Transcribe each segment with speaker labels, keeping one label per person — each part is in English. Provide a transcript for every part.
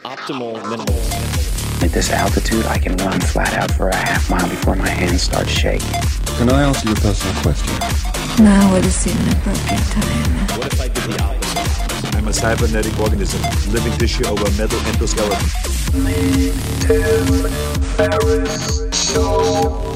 Speaker 1: optimal minerals.
Speaker 2: At this altitude, I can run flat out for a half mile before my hands start shaking.
Speaker 3: Can I answer your personal question?
Speaker 4: Now would seem an appropriate time.
Speaker 1: What if I did the opposite?
Speaker 5: I'm a cybernetic organism, living tissue over metal endoskeleton.
Speaker 6: Tim Ferriss Show.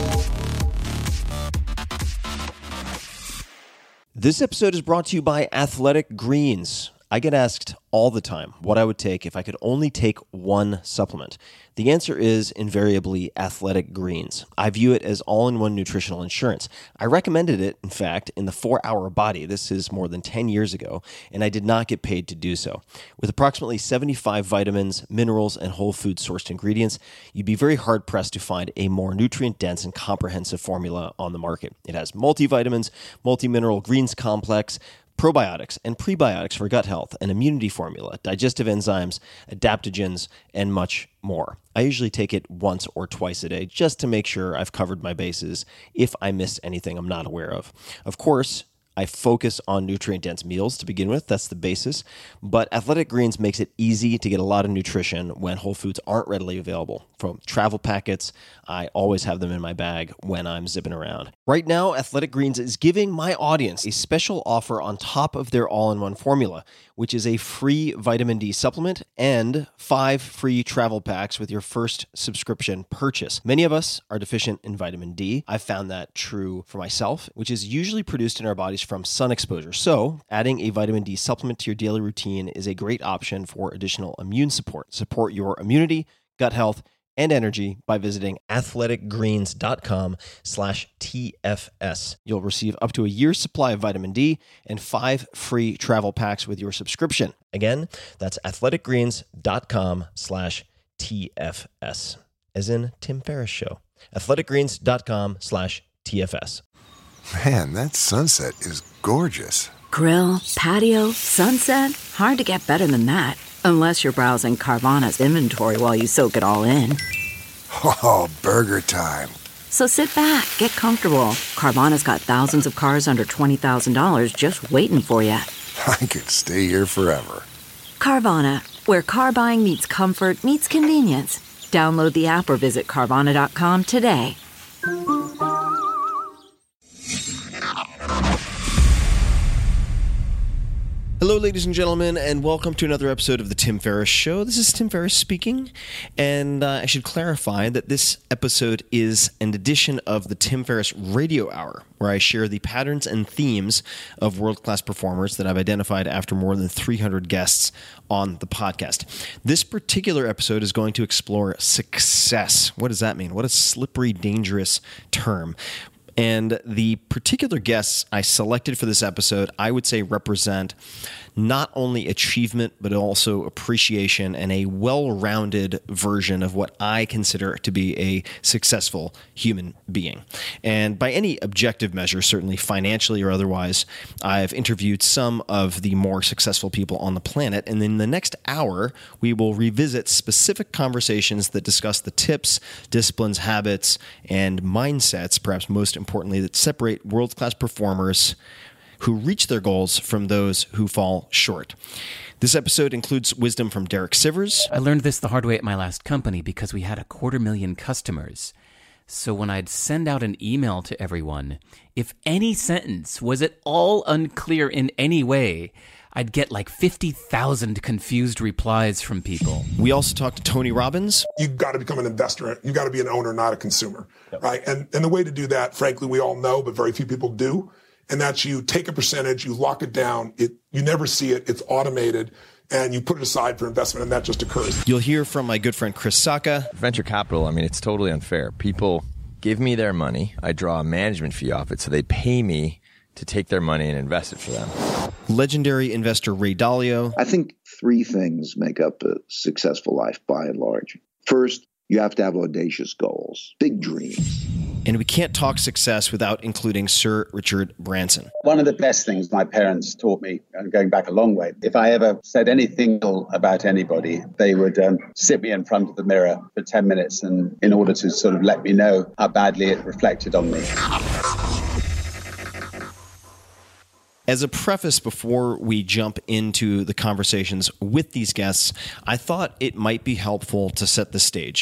Speaker 1: This episode is brought to you by Athletic Greens. I get asked all the time what I would take if I could only take one supplement. The answer is invariably Athletic Greens. I view it as all-in-one nutritional insurance. I recommended it, in fact, in the 4-Hour Body. This is more than 10 years ago, and I did not get paid to do so. With approximately 75 vitamins, minerals, and whole food-sourced ingredients, you'd be very hard-pressed to find a more nutrient-dense and comprehensive formula on the market. It has multivitamins, multi-mineral greens complex, probiotics and prebiotics for gut health, an immunity formula, digestive enzymes, adaptogens, and much more. I usually take it once or twice a day just to make sure I've covered my bases if I missed anything I'm not aware of. Of course, I focus on nutrient-dense meals to begin with. That's the basis. But Athletic Greens makes it easy to get a lot of nutrition when whole foods aren't readily available. From travel packets, I always have them in my bag when I'm zipping around. Right now, Athletic Greens is giving my audience a special offer on top of their all-in-one formula, which is a free vitamin D supplement and 5 free travel packs with your first subscription purchase. Many of us are deficient in vitamin D. I've found that true for myself, which is usually produced in our bodies from sun exposure. So, adding a vitamin D supplement to your daily routine is a great option for additional immune support. Support your immunity, gut health, and energy by visiting athleticgreens.com/TFS. You'll receive up to a year's supply of vitamin D and 5 free travel packs with your subscription. Again, that's athleticgreens.com/TFS, as in Tim Ferriss Show. athleticgreens.com/TFS.
Speaker 7: Man, that sunset is gorgeous.
Speaker 8: Grill, patio, sunset. Hard to get better than that. Unless you're browsing Carvana's inventory while you soak it all in.
Speaker 7: Oh, burger time.
Speaker 8: So sit back, get comfortable. Carvana's got thousands of cars under $20,000 just waiting for you.
Speaker 7: I could stay here forever.
Speaker 8: Carvana, where car buying meets comfort, meets convenience. Download the app or visit Carvana.com today.
Speaker 1: Hello, ladies and gentlemen, and welcome to another episode of The Tim Ferriss Show. This is Tim Ferriss speaking, and I should clarify that this episode is an edition of the Tim Ferriss Radio Hour, where I share the patterns and themes of world-class performers that I've identified after more than 300 guests on the podcast. This particular episode is going to explore success. What does that mean? What a slippery, dangerous term. And the particular guests I selected for this episode, I would say represent not only achievement, but also appreciation and a well-rounded version of what I consider to be a successful human being. And by any objective measure, certainly financially or otherwise, I've interviewed some of the more successful people on the planet. And in the next hour, we will revisit specific conversations that discuss the tips, disciplines, habits, and mindsets, perhaps most importantly, that separate world-class performers who reach their goals from those who fall short. This episode includes wisdom from Derek Sivers.
Speaker 9: I learned this the hard way at my last company because we had 250,000 customers. So when I'd send out an email to everyone, if any sentence was at all unclear in any way, I'd get like 50,000 confused replies from people.
Speaker 1: We also talked to Tony Robbins.
Speaker 10: You've got to become an investor. You've got to be an owner, not a consumer, right? And the way to do that, frankly, we all know, but very few people do. And that's you take a percentage, you lock it down, you never see it, it's automated, and you put it aside for investment, and that just occurs.
Speaker 1: You'll hear from my good friend Chris Sacca.
Speaker 11: Venture capital, I mean, it's totally unfair. People give me their money, I draw a management fee off it, so they pay me to take their money and invest it for them.
Speaker 1: Legendary investor Ray Dalio.
Speaker 12: I think 3 things make up a successful life by and large. First, you have to have audacious goals, big dreams.
Speaker 1: And we can't talk success without including Sir Richard Branson.
Speaker 13: One of the best things my parents taught me, going back a long way, if I ever said anything about anybody, they would sit me in front of the mirror for 10 minutes and in order to sort of let me know how badly it reflected on me.
Speaker 1: As a preface before we jump into the conversations with these guests, I thought it might be helpful to set the stage.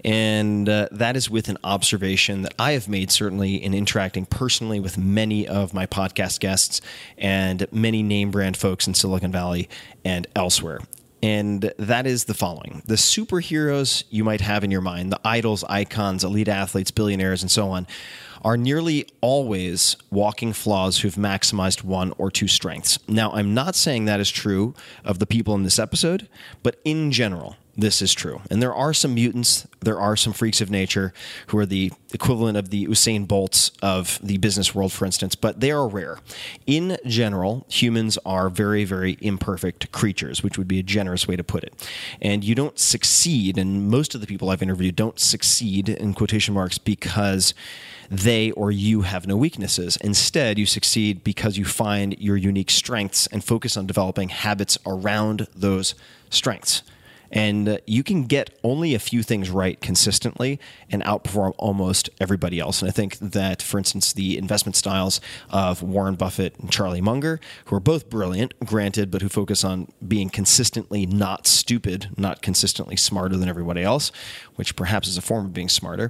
Speaker 1: And that is with an observation that I have made, certainly in interacting personally with many of my podcast guests and many name brand folks in Silicon Valley and elsewhere. And that is the following. The superheroes you might have in your mind, the idols, icons, elite athletes, billionaires, and so on, are nearly always walking flaws who've maximized one or two strengths. Now, I'm not saying that is true of the people in this episode, but in general, this is true. And there are some mutants, there are some freaks of nature who are the equivalent of the Usain Bolts of the business world, for instance, but they are rare. In general, humans are very, very imperfect creatures, which would be a generous way to put it. And you don't succeed, and most of the people I've interviewed don't succeed, in quotation marks, because they or you have no weaknesses. Instead, you succeed because you find your unique strengths and focus on developing habits around those strengths. And you can get only a few things right consistently and outperform almost everybody else. And I think that, for instance, the investment styles of Warren Buffett and Charlie Munger, who are both brilliant, granted, but who focus on being consistently not stupid, not consistently smarter than everybody else, which perhaps is a form of being smarter,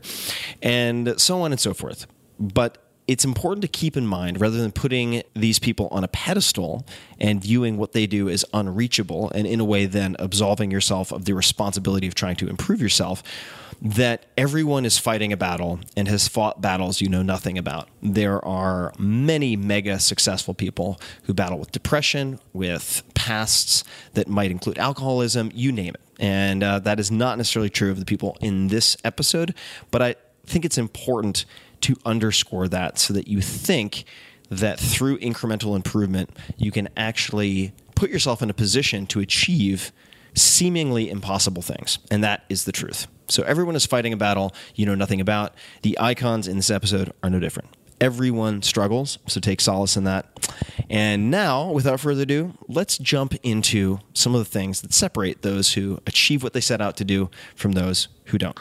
Speaker 1: and so on and so forth. But it's important to keep in mind, rather than putting these people on a pedestal and viewing what they do as unreachable, and in a way then absolving yourself of the responsibility of trying to improve yourself, that everyone is fighting a battle and has fought battles you know nothing about. There are many mega successful people who battle with depression, with pasts that might include alcoholism, you name it. And that is not necessarily true of the people in this episode, but I think it's important to underscore that so that you think that through incremental improvement, you can actually put yourself in a position to achieve seemingly impossible things. And that is the truth. So everyone is fighting a battle you know nothing about. The icons in this episode are no different. Everyone struggles, so take solace in that. And now, without further ado, let's jump into some of the things that separate those who achieve what they set out to do from those who don't.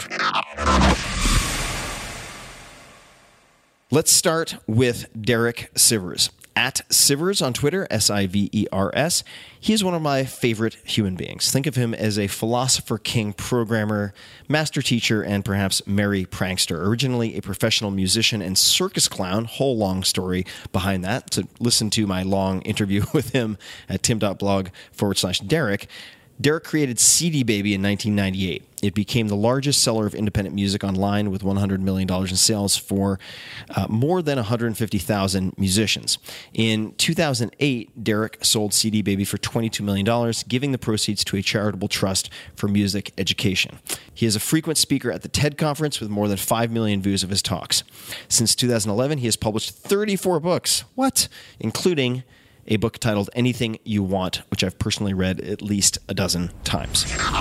Speaker 1: Let's start with Derek Sivers. At Sivers on Twitter, Sivers. He is one of my favorite human beings. Think of him as a philosopher, king, programmer, master teacher, and perhaps merry prankster. Originally a professional musician and circus clown, whole long story behind that. So listen to my long interview with him at tim.blog/Derek. Derek created CD Baby in 1998. It became the largest seller of independent music online with $100 million in sales for more than 150,000 musicians. In 2008, Derek sold CD Baby for $22 million, giving the proceeds to a charitable trust for music education. He is a frequent speaker at the TED Conference with more than 5 million views of his talks. Since 2011, he has published 34 books. What? Including a book titled Anything You Want, which I've personally read at least a dozen times.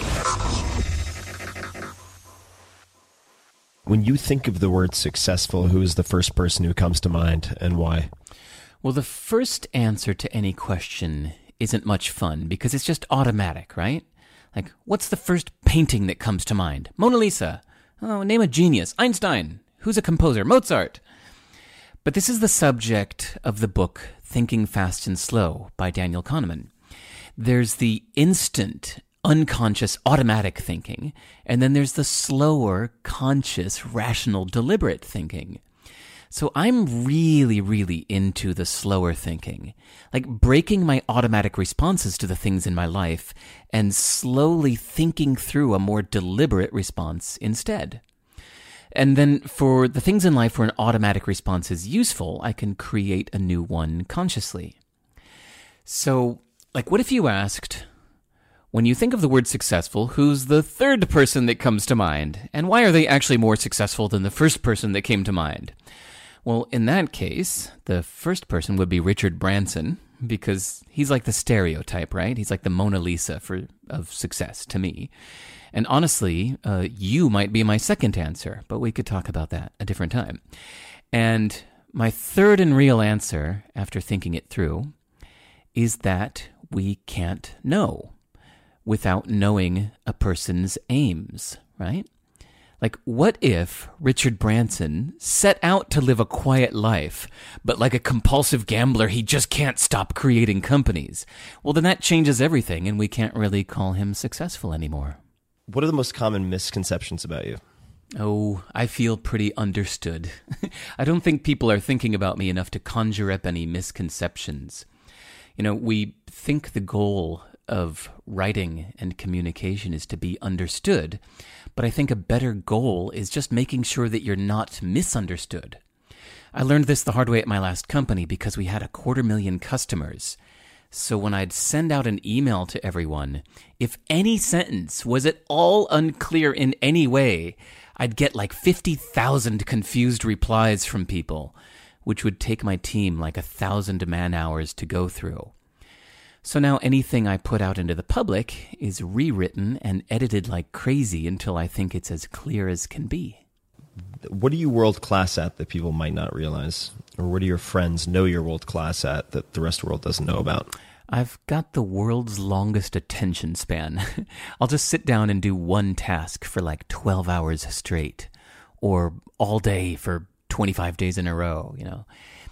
Speaker 1: When you think of the word successful, who is the first person who comes to mind and why?
Speaker 9: Well, the first answer to any question isn't much fun because it's just automatic, right? Like, what's the first painting that comes to mind? Mona Lisa. Oh, name a genius. Einstein. Who's a composer? Mozart. But this is the subject of the book Thinking Fast and Slow by Daniel Kahneman. There's the instant, unconscious, automatic thinking, and then there's the slower, conscious, rational, deliberate thinking. So I'm really, really into the slower thinking, like breaking my automatic responses to the things in my life and slowly thinking through a more deliberate response instead. And then for the things in life where an automatic response is useful, I can create a new one consciously. So, like, what if you asked, when you think of the word successful, who's the third person that comes to mind? And why are they actually more successful than the first person that came to mind? Well, in that case, the first person would be Richard Branson, because he's like the stereotype, right? He's like the Mona Lisa of success to me. And honestly, you might be my second answer, but we could talk about that a different time. And my third and real answer, after thinking it through, is that we can't know without knowing a person's aims, right? Like, what if Richard Branson set out to live a quiet life, but like a compulsive gambler, he just can't stop creating companies? Well, then that changes everything, and we can't really call him successful anymore.
Speaker 1: What are the most common misconceptions about you?
Speaker 9: Oh, I feel pretty understood. I don't think people are thinking about me enough to conjure up any misconceptions. You know, we think the goal of writing and communication is to be understood, but I think a better goal is just making sure that you're not misunderstood. I learned this the hard way at my last company because we had 250,000 customers. So when I'd send out an email to everyone, if any sentence was at all unclear in any way, I'd get like 50,000 confused replies from people, which would take my team like 1,000 man-hours to go through. So now anything I put out into the public is rewritten and edited like crazy until I think it's as clear as can be.
Speaker 1: What are you world-class at that people might not realize? Or what do your friends know you're world-class at that the rest of the world doesn't know about?
Speaker 9: I've got the world's longest attention span. I'll just sit down and do one task for like 12 hours straight, or all day for 25 days in a row, you know.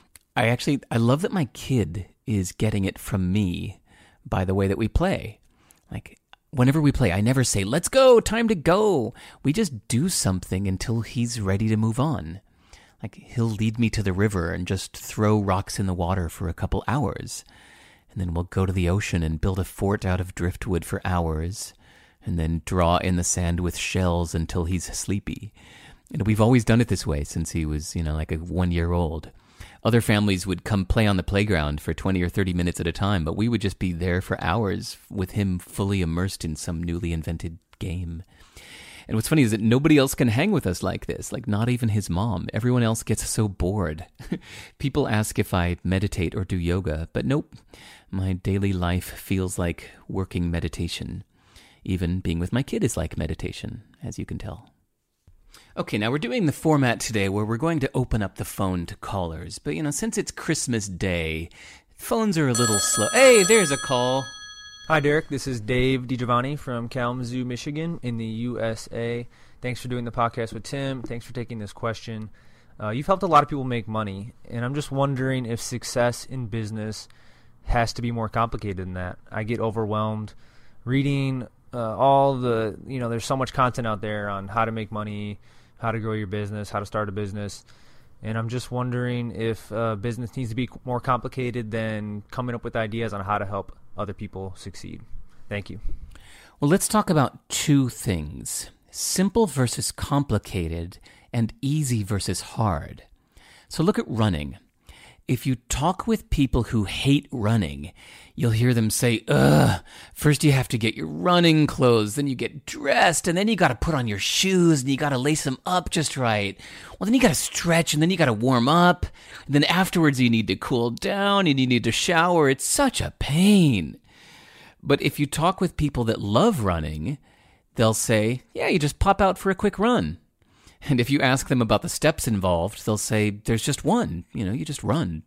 Speaker 9: I love that my kid is getting it from me by the way that we play. Like, whenever we play, I never say, let's go, time to go. We just do something until he's ready to move on. Like, he'll lead me to the river and just throw rocks in the water for a couple hours. And then we'll go to the ocean and build a fort out of driftwood for hours. And then draw in the sand with shells until he's sleepy. And we've always done it this way since he was, like a 1-year-old. Other families would come play on the playground for 20 or 30 minutes at a time, but we would just be there for hours with him fully immersed in some newly invented game. And what's funny is that nobody else can hang with us like this, like not even his mom. Everyone else gets so bored. People ask if I meditate or do yoga, but nope. My daily life feels like working meditation. Even being with my kid is like meditation, as you can tell. Okay, now we're doing the format today where we're going to open up the phone to callers. But, since it's Christmas Day, phones are a little slow. Hey, there's a call.
Speaker 14: Hi, Derek. This is Dave DiGiovanni from Kalamazoo, Michigan in the USA. Thanks for doing the podcast with Tim. Thanks for taking this question. You've helped a lot of people make money, and I'm just wondering if success in business has to be more complicated than that. I get overwhelmed reading all the, there's so much content out there on how to make money, how to grow your business, how to start a business. And I'm just wondering if business needs to be more complicated than coming up with ideas on how to help other people succeed. Thank you.
Speaker 9: Well, let's talk about two things: simple versus complicated and easy versus hard. So look at running. If you talk with people who hate running, you'll hear them say, first you have to get your running clothes, then you get dressed, and then you got to put on your shoes, and you got to lace them up just right. Well, then you got to stretch, and then you got to warm up, and then afterwards you need to cool down, and you need to shower. It's such a pain. But if you talk with people that love running, they'll say, yeah, you just pop out for a quick run. And if you ask them about the steps involved, they'll say, there's just one, you just run.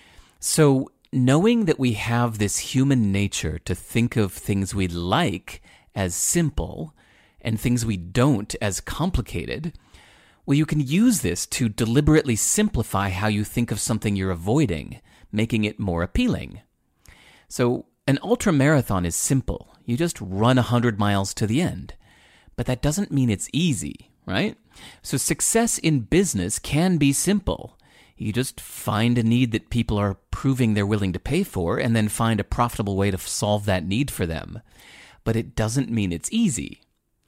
Speaker 9: So knowing that we have this human nature to think of things we like as simple and things we don't as complicated, well, you can use this to deliberately simplify how you think of something you're avoiding, making it more appealing. So an ultramarathon is simple. You just run 100 miles to the end. But that doesn't mean it's easy, right? So success in business can be simple. You just find a need that people are proving they're willing to pay for and then find a profitable way to solve that need for them. But it doesn't mean it's easy.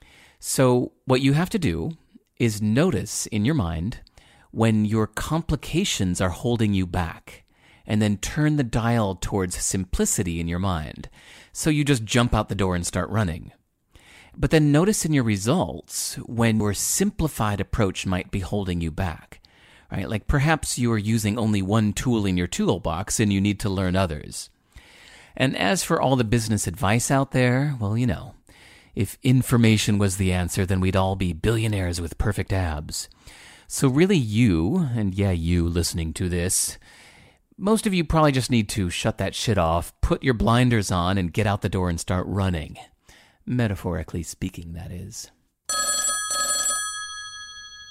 Speaker 9: So what you have to do is notice in your mind when your complications are holding you back, and then turn the dial towards simplicity in your mind. So you just jump out the door and start running. But then notice in your results when your simplified approach might be holding you back, right? Like perhaps you are using only one tool in your toolbox and you need to learn others. And as for all the business advice out there, well, if information was the answer, then we'd all be billionaires with perfect abs. So really you listening to this, most of you probably just need to shut that shit off, put your blinders on, and get out the door and start running. Metaphorically speaking, that is.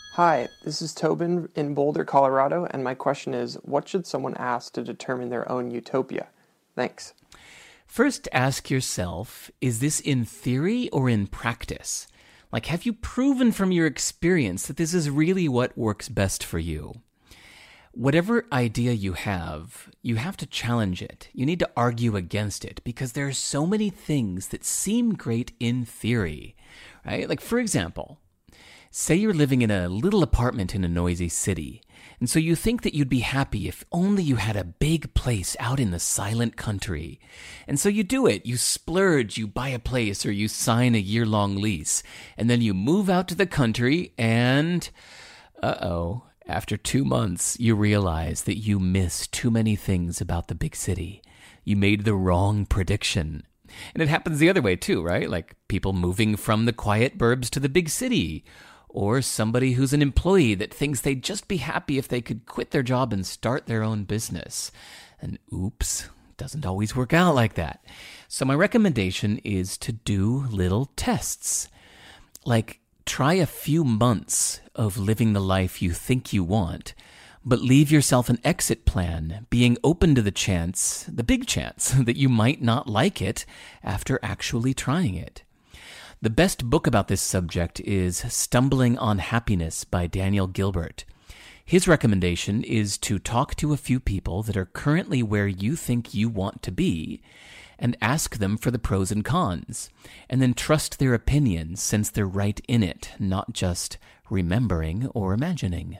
Speaker 15: Hi, this is Tobin in Boulder, Colorado, and my question is, what should someone ask to determine their own utopia? Thanks.
Speaker 9: First, ask yourself, is this in theory or in practice? Like, have you proven from your experience that this is really what works best for you? Whatever idea you have to challenge it. You need to argue against it because there are so many things that seem great in theory, right? Like, for example, say you're living in a little apartment in a noisy city, and so you think that you'd be happy if only you had a big place out in the silent country. And so you do it. You splurge, you buy a place, or you sign a year-long lease. And then you move out to the country, and after 2 months, you realize that you miss too many things about the big city. You made the wrong prediction. And it happens the other way too, right? Like people moving from the quiet burbs to the big city. Or somebody who's an employee that thinks they'd just be happy if they could quit their job and start their own business. And oops, doesn't always work out like that. So my recommendation is to do little tests. Like, try a few months of living the life you think you want, but leave yourself an exit plan, being open to the big chance, that you might not like it after actually trying it. The best book about this subject is Stumbling on Happiness by Daniel Gilbert. His recommendation is to talk to a few people that are currently where you think you want to be and ask them for the pros and cons, and then trust their opinions since they're right in it, not just remembering or imagining.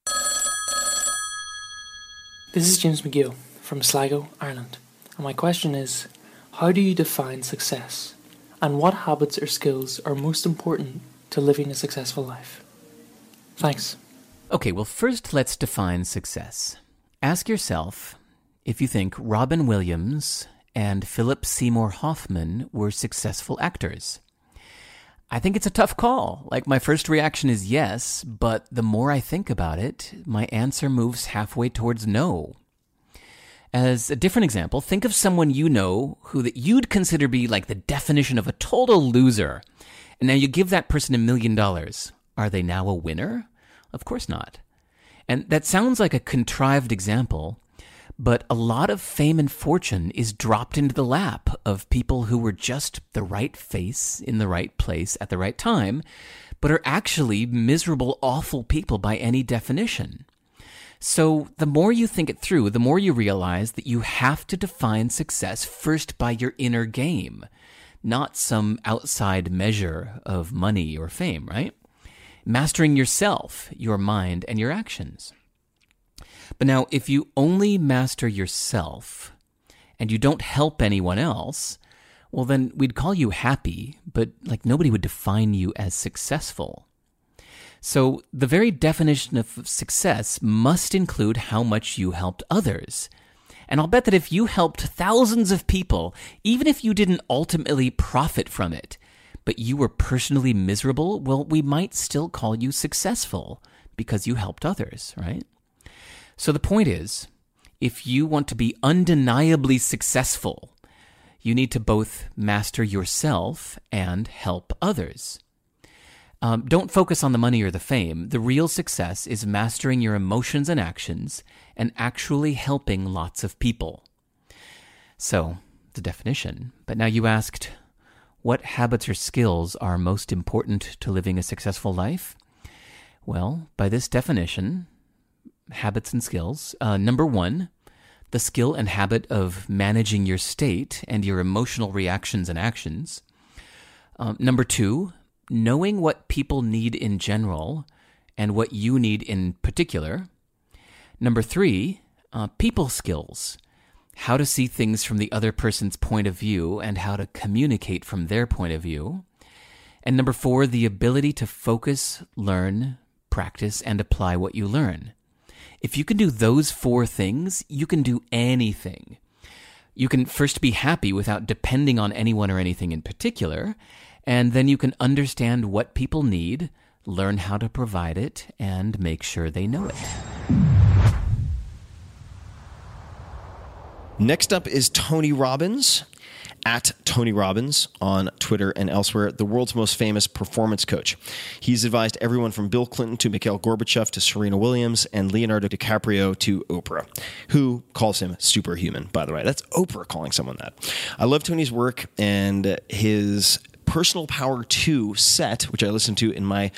Speaker 16: This is James McGill from Sligo, Ireland, and my question is, how do you define success? And what habits or skills are most important to living a successful life? Thanks.
Speaker 9: Okay, well, first let's define success. Ask yourself if you think Robin Williams and Philip Seymour Hoffman were successful actors. I think it's a tough call. Like, my first reaction is yes, but the more I think about it, my answer moves halfway towards no. As a different example, think of someone you know who that you'd consider be like the definition of a total loser. And now you give that person $1 million. Are they now a winner? Of course not. And that sounds like a contrived example, but a lot of fame and fortune is dropped into the lap of people who were just the right face in the right place at the right time, but are actually miserable, awful people by any definition. So the more you think it through, the more you realize that you have to define success first by your inner game, not some outside measure of money or fame, right? Mastering yourself, your mind, and your actions. But now, if you only master yourself and you don't help anyone else, well, then we'd call you happy, but like nobody would define you as successful. So the very definition of success must include how much you helped others. And I'll bet that if you helped thousands of people, even if you didn't ultimately profit from it, but you were personally miserable, well, we might still call you successful because you helped others, right? So the point is, if you want to be undeniably successful, you need to both master yourself and help others. Don't focus on the money or the fame. The real success is mastering your emotions and actions and actually helping lots of people. So, the definition. But now you asked, what habits or skills are most important to living a successful life? Well, by this definition, habits and skills, number 1, the skill and habit of managing your state and your emotional reactions and actions. Number 2, knowing what people need in general and what you need in particular. Number 3, people skills. How to see things from the other person's point of view and how to communicate from their point of view. And number 4, the ability to focus, learn, practice, and apply what you learn. If you can do those 4 things, you can do anything. You can first be happy without depending on anyone or anything in particular, and then you can understand what people need, learn how to provide it, and make sure they know it.
Speaker 1: Next up is Tony Robbins. at Tony Robbins on Twitter and elsewhere, the world's most famous performance coach. He's advised everyone from Bill Clinton to Mikhail Gorbachev to Serena Williams and Leonardo DiCaprio to Oprah, who calls him superhuman, by the way. That's Oprah calling someone that. I love Tony's work, and his Personal Power 2 set, which I listened to in my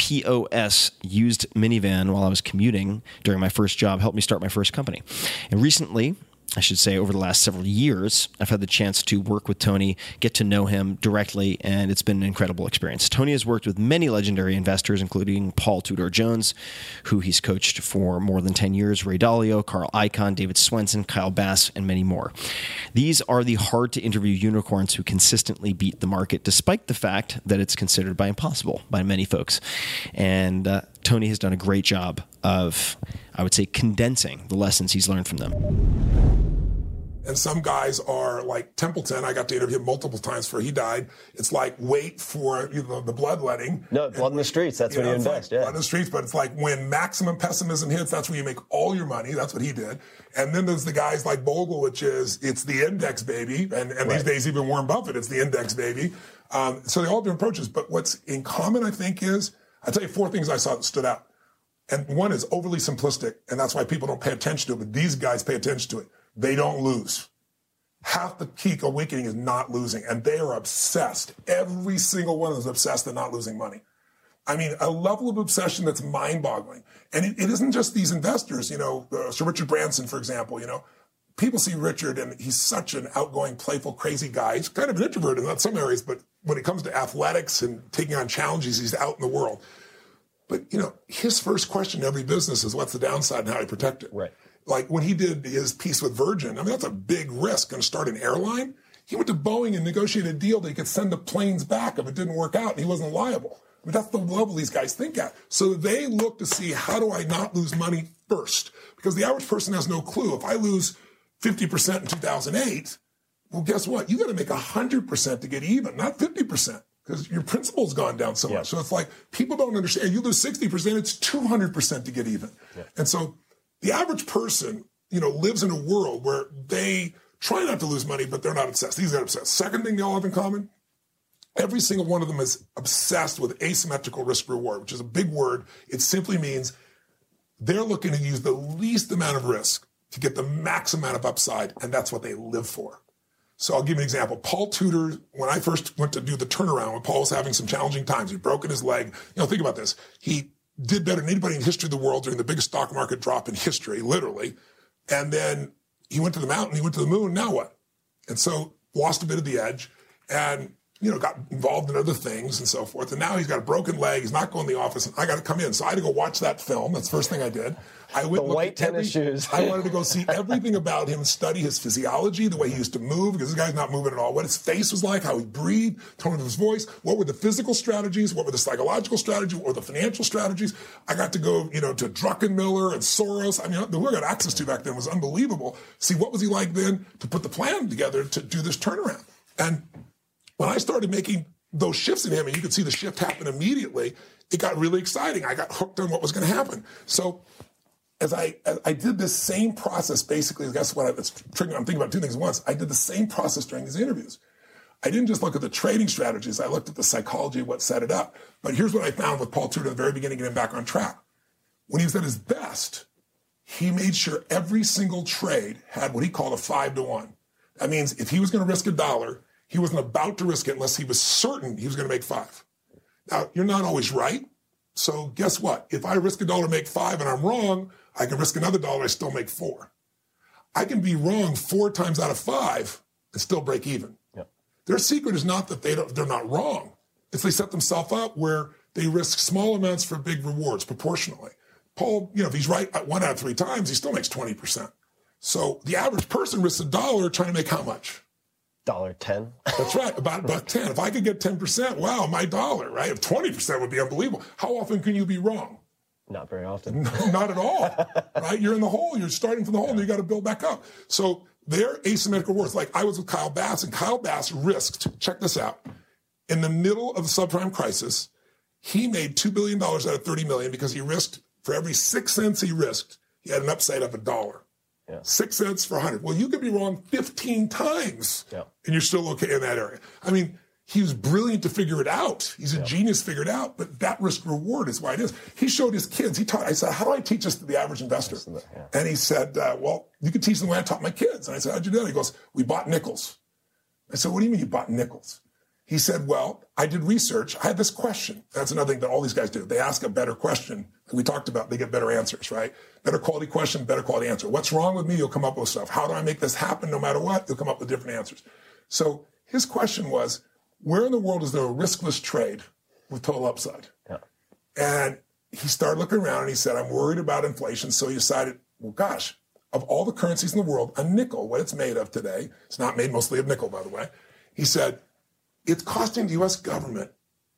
Speaker 1: POS used minivan while I was commuting during my first job, helped me start my first company. And recently, I should say over the last several years, I've had the chance to work with Tony, get to know him directly, and it's been an incredible experience. Tony has worked with many legendary investors, including Paul Tudor Jones, who he's coached for more than 10 years, Ray Dalio, Carl Icahn, David Swenson, Kyle Bass, and many more. These are the hard-to-interview unicorns who consistently beat the market, despite the fact that it's considered by impossible by many folks. And Tony has done a great job of, I would say, condensing the lessons he's learned from them.
Speaker 10: And some guys are like Templeton. I got to interview him multiple times before he died. It's like wait for the bloodletting.
Speaker 1: No, blood in the streets. That's when you invest.
Speaker 10: Blood in the streets. But it's like when maximum pessimism hits, that's when you make all your money. That's what he did. And then there's the guys like Bogle, which is it's the index baby. And right. These days even Warren Buffett, it's the index baby. So they all have different approaches. But what's in common, I think, is I'll tell you 4 things I saw that stood out. And one is overly simplistic, and that's why people don't pay attention to it. But these guys pay attention to it. They don't lose. Half the key awakening is not losing, and they are obsessed. Every single one is obsessed at not losing money. I mean, a level of obsession that's mind-boggling. And it isn't just these investors, Sir Richard Branson, for example, people see Richard, and he's such an outgoing, playful, crazy guy. He's kind of an introvert in some areas, but when it comes to athletics and taking on challenges, he's out in the world. But, his first question to every business is what's the downside and how do you protect it?
Speaker 1: Right.
Speaker 10: Like when he did his piece with Virgin, I mean, that's a big risk. Going to start an airline. He went to Boeing and negotiated a deal that he could send the planes back if it didn't work out, and he wasn't liable. I mean, that's the level these guys think at. So they look to see, how do I not lose money first? Because the average person has no clue. If I lose 50% in 2008, well, guess what? You got to make 100% to get even, not 50%. Because your principal's gone down so much. So it's like people don't understand. You lose 60%, it's 200% to get even. Yeah. And so the average person, lives in a world where they try not to lose money, but they're not obsessed. These are obsessed. Second thing they all have in common, every single one of them is obsessed with asymmetrical risk reward, which is a big word. It simply means they're looking to use the least amount of risk to get the max amount of upside, and that's what they live for. So I'll give you an example. Paul Tudor, when I first went to do the turnaround, when Paul was having some challenging times, he'd broken his leg. Think about this. He did better than anybody in the history of the world during the biggest stock market drop in history, literally. And then he went to the mountain, he went to the moon, now what? And so lost a bit of the edge and, got involved in other things and so forth. And now he's got a broken leg, he's not going to the office, and I got to come in. So I had to go watch that film. That's the first thing I did. I went
Speaker 1: the white tennis shoes.
Speaker 10: I wanted to go see everything about him, study his physiology, the way he used to move, because this guy's not moving at all. What his face was like, how he breathed, tone of his voice, what were the physical strategies, what were the psychological strategies, what were the financial strategies. I got to go, to Druckenmiller and Soros. I mean, the who I got access to back then was unbelievable. See, what was he like then to put the plan together to do this turnaround? And when I started making those shifts in him, and you could see the shift happen immediately, it got really exciting. I got hooked on what was going to happen. So as I did this same process, basically, guess what? I'm thinking about 2 things at once. I did the same process during these interviews. I didn't just look at the trading strategies. I looked at the psychology of what set it up. But here's what I found with Paul Tudor at the very beginning, getting him back on track. When he was at his best, he made sure every single trade had what he called a 5-to-1. That means if he was going to risk $1, he wasn't about to risk it unless he was certain he was going to make 5. Now, you're not always right. So guess what? If I risk $1 to make 5 and I'm wrong, I can risk another $1, I still make 4. I can be wrong 4 times out of 5 and still break even. Yep. Their secret is not that they're not wrong. It's they set themselves up where they risk small amounts for big rewards proportionally. Paul, if he's right 1 out of 3 times, he still makes 20%. So the average person risks $1 trying to make how much?
Speaker 1: $1.10.
Speaker 10: That's right, about $1.10. If I could get 10%, wow, my $1, right? If 20% would be unbelievable. How often can you be wrong?
Speaker 1: Not very often.
Speaker 10: No, not at all, right? You're in the hole. You're starting from the hole, and you got to build back up. So they're asymmetrical rewards. Like I was with Kyle Bass, and Kyle Bass risked, check this out, in the middle of the subprime crisis, he made $2 billion out of $30 million because he risked, for every 6 cents he risked, he had an upside of $1. 6 cents for 100. Well, you could be wrong 15 times, and you're still okay in that area. I mean, he was brilliant to figure it out. He's a genius to figure it out, but that risk reward is why it is. He showed his kids. I said, how do I teach this to the average investor? And he said, well, you can teach them the way I taught my kids. And I said, how'd you do that? He goes, we bought nickels. I said, what do you mean you bought nickels? He said, well, I did research. I had this question. That's another thing that all these guys do. They ask a better question. We talked about, they get better answers, right? Better quality question, better quality answer. What's wrong with me? You'll come up with stuff. How do I make this happen no matter what? You'll come up with different answers. So his question was, where in the world is there a riskless trade with total upside? And he started looking around and he said, I'm worried about inflation. So he decided, well, gosh, of all the currencies in the world, a nickel, what it's made of today, it's not made mostly of nickel, by the way. He said, it's costing the U.S. government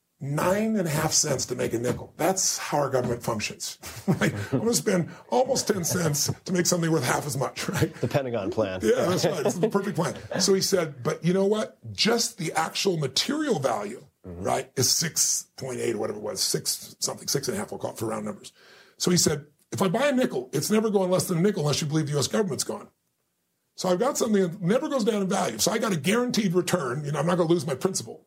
Speaker 10: 9.5 cents to make a nickel. That's how our government functions, right? I'm going to spend almost 10 cents to make something worth half as much, right?
Speaker 1: The Pentagon plan.
Speaker 10: Yeah, that's right. It's the perfect plan. So he said, but you know what? Just the actual material value, right, is 6.8 or whatever it was, 6.5, we'll call it for round numbers. So he said, if I buy a nickel, it's never going less than a nickel unless you believe the U.S. government's gone. So I've got something that never goes down in value. So I got a guaranteed return. I'm not going to lose my principal.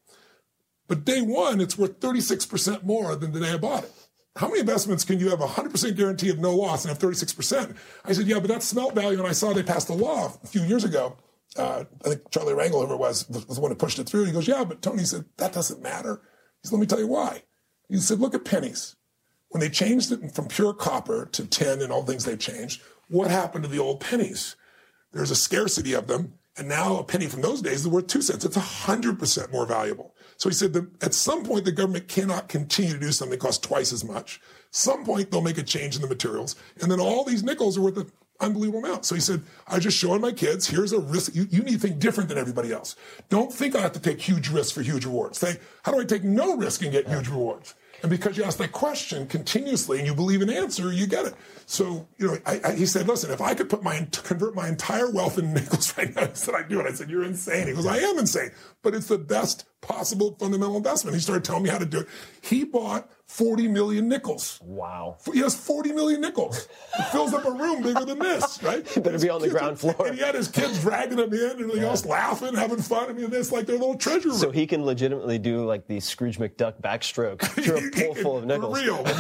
Speaker 10: But day one, it's worth 36% more than the day I bought it. How many investments can you have a 100% guarantee of no loss and have 36%? I said, yeah, but that's smelt value. And I saw they passed a law a few years ago. I think Charlie Rangel, whoever it was the one who pushed it through. He goes, yeah, but Tony said, that doesn't matter. He said, let me tell you why. He said, look at pennies. When they changed it from pure copper to tin and all the things they've changed, what happened to the old pennies? There's a scarcity of them. And now a penny from those days is worth 2 cents. It's 100% more valuable. So he said that at some point, the government cannot continue to do something that costs twice as much. Some point, they'll make a change in the materials. And then all these nickels are worth an unbelievable amount. So he said, I was just showing my kids, here's a risk. You need to think different than everybody else. Don't think I have to take huge risks for huge rewards. Think, how do I take no risk and get huge rewards? And because you ask that question continuously and you believe an answer, you get it. So, he said, listen, if I could convert my entire wealth in nickels right now, he said, I'd do it. I said, you're insane. He goes, I am insane, but it's the best possible fundamental investment. He started telling me how to do it. He bought 40 million nickels.
Speaker 1: Wow.
Speaker 10: He has 40 million nickels. It fills up a room bigger than this, right?
Speaker 1: You better be on the ground floor.
Speaker 10: And he had his kids dragging him in and everything else, laughing, having fun. I mean, it's like their little treasure room.
Speaker 1: So he can legitimately do like the Scrooge McDuck backstroke through a pool full of nickels.
Speaker 10: For real, with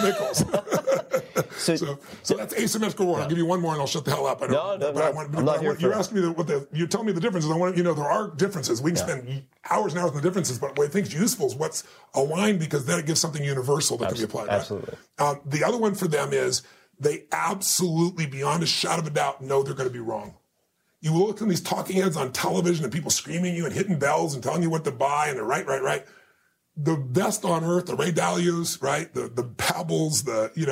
Speaker 10: nickels. so that's asymmetrical reward. I'll give you one more and I'll shut the hell up.
Speaker 1: I'm not here for
Speaker 10: you're asking me you're telling me the differences. I want there are differences. We can spend hours and hours on the differences, but what I think is useful is what's aligned because then it gives something universal that can be applied. Right?
Speaker 1: Absolutely.
Speaker 10: The other one for them is they absolutely, beyond a shadow of a doubt, know they're going to be wrong. You will look at these talking heads on television and people screaming at you and hitting bells and telling you what to buy and they're right. The best on earth, the Ray Dalios, right? The Pebbles,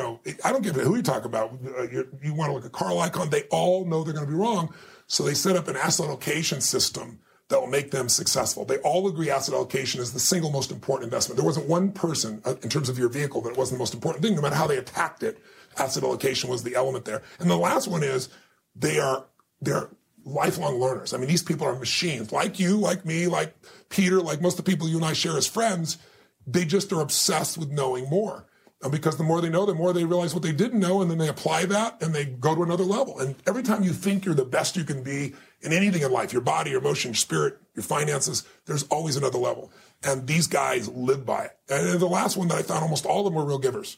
Speaker 10: I don't give a who you talk about. You want to look at Carl Icahn, they all know they're going to be wrong. So they set up an asset allocation system that will make them successful. They all agree asset allocation is the single most important investment. There wasn't one person in terms of your vehicle that it wasn't the most important thing. No matter how they attacked it, asset allocation was the element there. And the last one is they're lifelong learners. I mean, these people are machines like you, like me, like Peter, like most of the people you and I share as friends. They just are obsessed with knowing more. And because the more they know, the more they realize what they didn't know, and then they apply that and they go to another level. And every time you think you're the best you can be in anything in life, your body, your emotion, your spirit, your finances, there's always another level. And these guys live by it. And the last one that I found, almost all of them were real givers.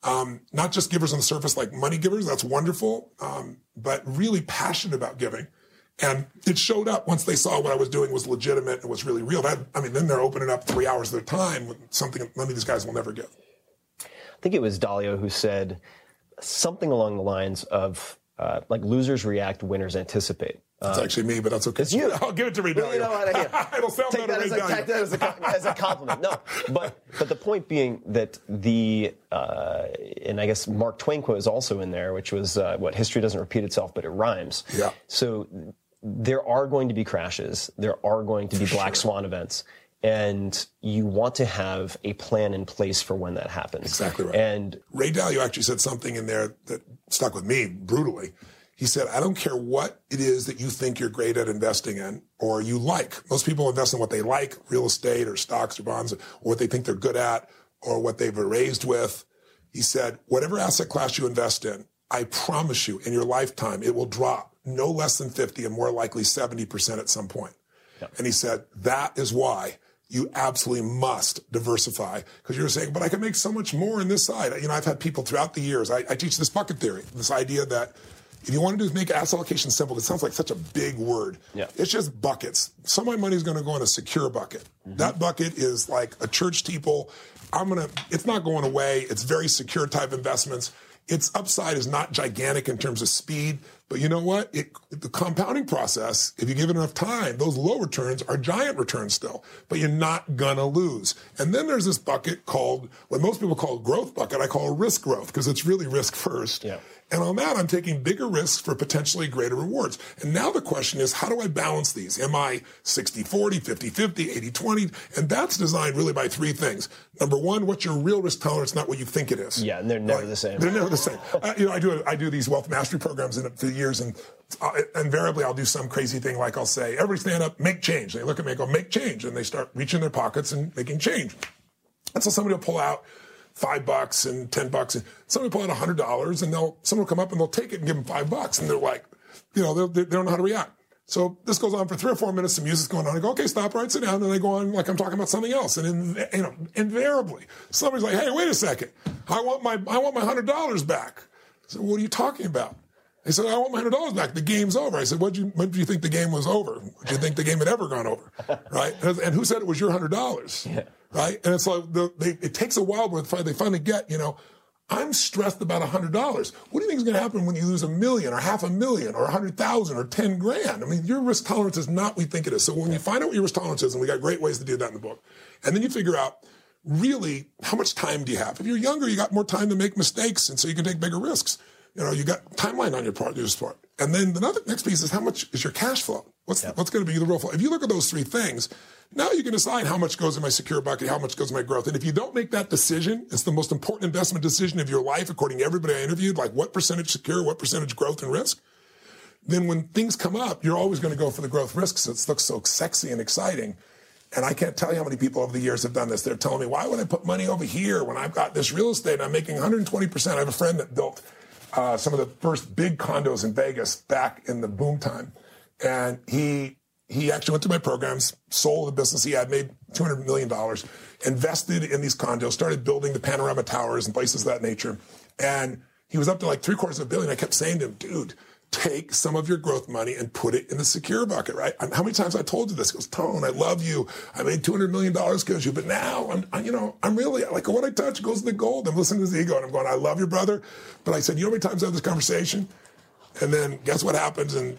Speaker 10: Not just givers on the surface like money givers, that's wonderful, but really passionate about giving. And it showed up once they saw what I was doing was legitimate and was really real. Then they're opening up 3 hours of their time with something none of these guys will never give.
Speaker 1: I think it was Dalio who said something along the lines of, like losers react, winners anticipate.
Speaker 10: That's actually me, but that's okay.
Speaker 1: It's you.
Speaker 10: I'll give it to Ray Dalio.
Speaker 1: You know what?
Speaker 10: It'll sound
Speaker 1: take
Speaker 10: better.
Speaker 1: Take that as a compliment. No, but the point being that and I guess Mark Twain quote is also in there, which was history doesn't repeat itself, but it rhymes.
Speaker 10: Yeah.
Speaker 1: So there are going to be crashes. There are going to be black swan events. And you want to have a plan in place for when that happens.
Speaker 10: Exactly right.
Speaker 1: And
Speaker 10: Ray Dalio actually said something in there that stuck with me brutally. He said, I don't care what it is that you think you're great at investing in or you like. Most people invest in what they like, real estate or stocks or bonds, or what they think they're good at or what they've been raised with. He said, whatever asset class you invest in, I promise you in your lifetime, it will drop no less than 50 and more likely 70% at some point. Yep. And he said, that is why you absolutely must diversify, because you're saying, but I can make so much more in this side. You know, I've had people throughout the years, I teach this bucket theory, this idea that if you want to do is make asset allocation simple, it sounds like such a big word. Yeah. It's just buckets. Some of my money is going to go in a secure bucket. Mm-hmm. That bucket is like a church steeple. It's not going away. It's very secure type investments. Its upside is not gigantic in terms of speed, but you know what? The compounding process, if you give it enough time, those low returns are giant returns still, but you're not gonna lose. And then there's this bucket called, what most people call a growth bucket, I call a risk growth, because it's really risk first. Yeah. And on that, I'm taking bigger risks for potentially greater rewards. And now the question is, how do I balance these? Am I 60-40, 50-50, 80-20? And that's designed really by three things. Number one, what's your real risk tolerance, not what you think it is.
Speaker 1: Yeah, and they're never the same.
Speaker 10: They're never the same. I do these wealth mastery programs for years, and invariably I'll do some crazy thing like I'll say, everybody stand up, make change. They look at me and go, make change. And they start reaching in their pockets and making change. And so somebody will pull out $5 and $10, and somebody pull out $100, and someone will come up and they'll take it and give them $5, and they're like, they don't know how to react. So this goes on for 3 or 4 minutes. The music's going on. I go, okay, stop, right, sit down. And they go on like I'm talking about something else. And invariably, somebody's like, hey, wait a second, I want my $100 back. I said, what are you talking about? They said, I want my $100 back. The game's over. I said, when did you think the game was over? Would you think the game had ever gone over? Right? And who said it was your $100? Yeah. Right? And it's like, it takes a while before they finally get, I'm stressed about $100. What do you think is going to happen when you lose $1 million or $500,000 or 100,000 or 10 grand? I mean, your risk tolerance is not what we think it is. So when you find out what your risk tolerance is, and we got great ways to do that in the book, and then you figure out really how much time do you have? If you're younger, you got more time to make mistakes, and so you can take bigger risks. You got timeline on your part. And then the next piece is how much is your cash flow? What's going to be the real flow? If you look at those three things, now you can decide how much goes in my secure bucket, how much goes in my growth. And if you don't make that decision, it's the most important investment decision of your life, according to everybody I interviewed, like what percentage secure, what percentage growth and risk. Then when things come up, you're always going to go for the growth risks. It looks so sexy and exciting. And I can't tell you how many people over the years have done this. They're telling me, why would I put money over here when I've got this real estate and I'm making 120%? I have a friend that built some of the first big condos in Vegas back in the boom time. And he actually went to my programs, sold the business he had, made $200 million, invested in these condos, started building the Panorama Towers and places of that nature. And he was up to like $750 million. I kept saying to him, dude, take some of your growth money and put it in the secure bucket, right? And how many times I told you this? He goes, Tone, I love you. I made $200 million because you, but now I'm really, like what I touch goes to the gold. I'm listening to his ego and I'm going, I love you, brother. But I said, you know how many times I have this conversation? And then guess what happens in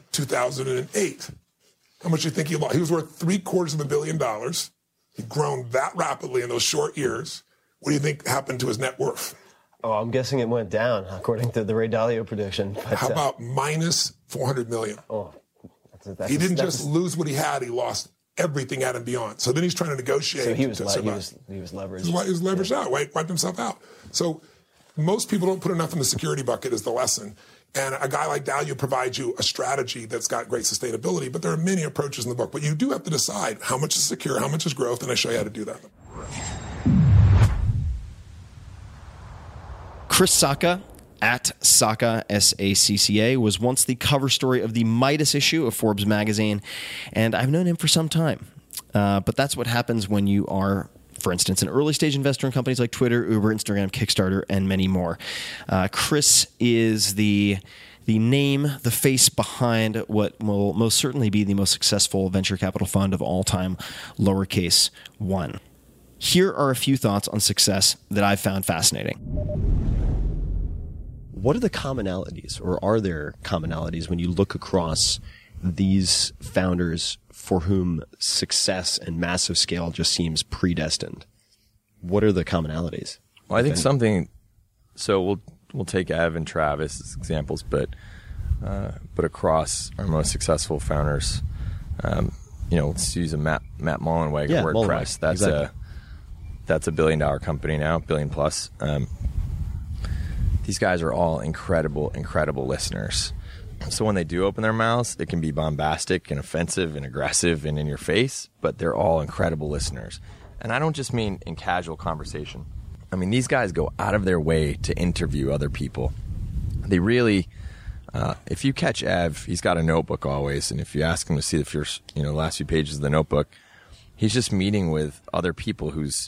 Speaker 10: 2008? How much do you think he lost? He was worth $750 million. He'd grown that rapidly in those short years. What do you think happened to his net worth?
Speaker 1: Oh, I'm guessing it went down, according to the Ray Dalio prediction. But,
Speaker 10: how about minus $400 million?
Speaker 1: Oh,
Speaker 10: he didn't just lose what he had; he lost everything at and beyond. So then he's trying to negotiate.
Speaker 1: So he was leveraged.
Speaker 10: He was leveraged out. Right? Wiped himself out. So most people don't put enough in the security bucket. Is the lesson. And a guy like Dalio provides you a strategy that's got great sustainability. But there are many approaches in the book. But you do have to decide how much is secure, how much is growth, and I show you how to do that.
Speaker 1: Chris Sacca, at Sacca, S-A-C-C-A, was once the cover story of the Midas issue of Forbes magazine, and I've known him for some time. But that's what happens when you are, for instance, an early-stage investor in companies like Twitter, Uber, Instagram, Kickstarter, and many more. Chris is the name, the face behind what will most certainly be the most successful venture capital fund of all time, lowercase 1. Here are a few thoughts on success that I've found fascinating. What are the commonalities, or are there commonalities when you look across these founders for whom success and massive scale just seems predestined? What are the commonalities?
Speaker 11: Well, I think so we'll take Ev and Travis as examples, but across our most successful founders, let's use a Matt Mullenweg at WordPress. That's a $1 billion company now, $1 billion plus. These guys are all incredible listeners. So when they do open their mouths, it can be bombastic and offensive and aggressive and in your face, but they're all incredible listeners. And I don't just mean in casual conversation. I mean, these guys go out of their way to interview other people. They really If you catch Ev, he's got a notebook always, and if you ask him to see the first, last few pages of the notebook, he's just meeting with other people who's,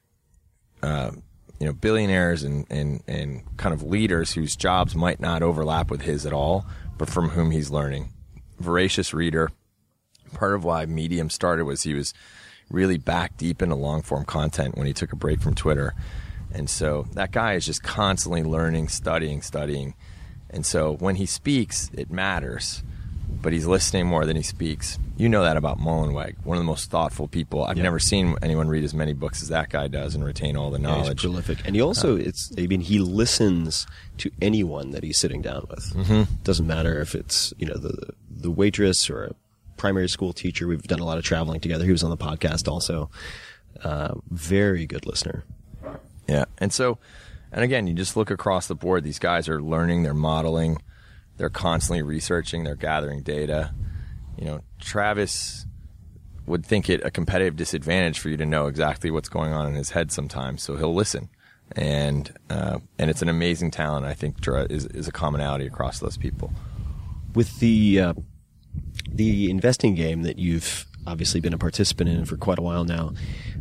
Speaker 11: billionaires and kind of leaders whose jobs might not overlap with his at all, but from whom he's learning. Voracious reader. Part of why Medium started was he was really back deep into long form content when he took a break from Twitter. And so that guy is just constantly learning, studying. And so when he speaks, it matters, but he's listening more than he speaks. You know that about Mullenweg, one of the most thoughtful people. I've never seen anyone read as many books as that guy does and retain all the knowledge.
Speaker 1: He's prolific. And he also, he listens to anyone that he's sitting down with.
Speaker 11: Mm-hmm.
Speaker 1: Doesn't matter if it's, the waitress or a primary school teacher. We've done a lot of traveling together. He was on the podcast also. Very good listener.
Speaker 11: Yeah. And again, you just look across the board. These guys are learning, they're modeling, they're constantly researching, they're gathering data. Travis would think it a competitive disadvantage for you to know exactly what's going on in his head sometimes, so he'll listen. And it's an amazing talent. I think is a commonality across those people.
Speaker 1: With the investing game that you've obviously been a participant in for quite a while now,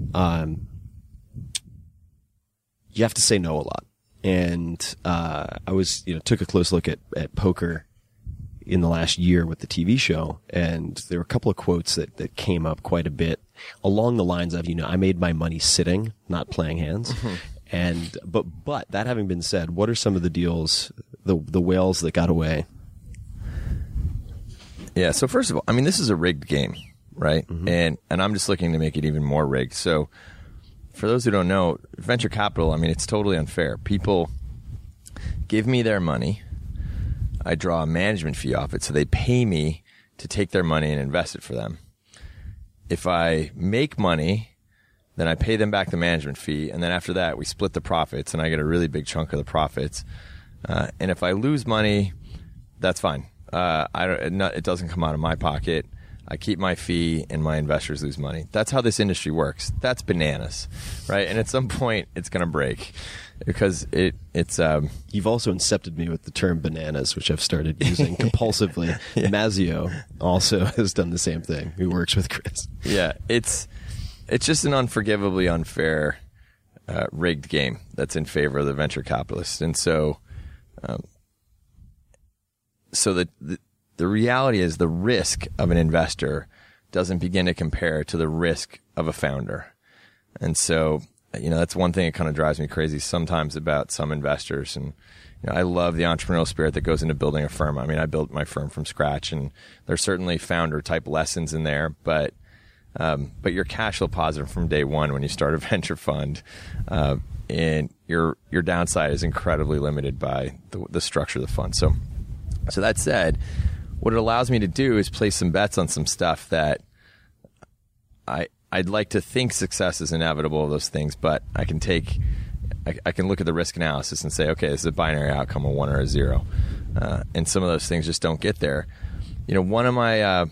Speaker 1: you have to say no a lot. And I was, took a close look at poker in the last year with the TV show, and there were a couple of quotes that came up quite a bit along the lines of, I made my money sitting, not playing hands. Mm-hmm. And but that having been said, what are some of the deals, the whales that got away?
Speaker 11: Yeah. So first of all, this is a rigged game, right? Mm-hmm. And I'm just looking to make it even more rigged. So for those who don't know, venture capital, it's totally unfair. People give me their money. I draw a management fee off it, so they pay me to take their money and invest it for them. If I make money, then I pay them back the management fee, and then after that, we split the profits, and I get a really big chunk of the profits. And if I lose money, that's fine. It doesn't come out of my pocket. I keep my fee, and my investors lose money. That's how this industry works. That's bananas, right? And at some point, it's going to break because it's.
Speaker 1: You've also incepted me with the term bananas, which I've started using compulsively. Yeah. Mazio also has done the same thing. Who works with Chris? Yeah, it's just an unforgivably unfair, rigged game that's in favor of the venture capitalists, and so the reality is the risk of an investor doesn't begin to compare to the risk of a founder. And so, that's one thing that kind of drives me crazy sometimes about some investors. And, I love the entrepreneurial spirit that goes into building a firm. I built my firm from scratch, and there's certainly founder type lessons in there, but you're cash flow positive from day one when you start a venture fund. And your downside is incredibly limited by the structure of the fund. So that said, what it allows me to do is place some bets on some stuff that I'd like to think success is inevitable of those things, but I can look at the risk analysis and say, okay, this is a binary outcome, a 1 or a 0. And some of those things just don't get there. One of my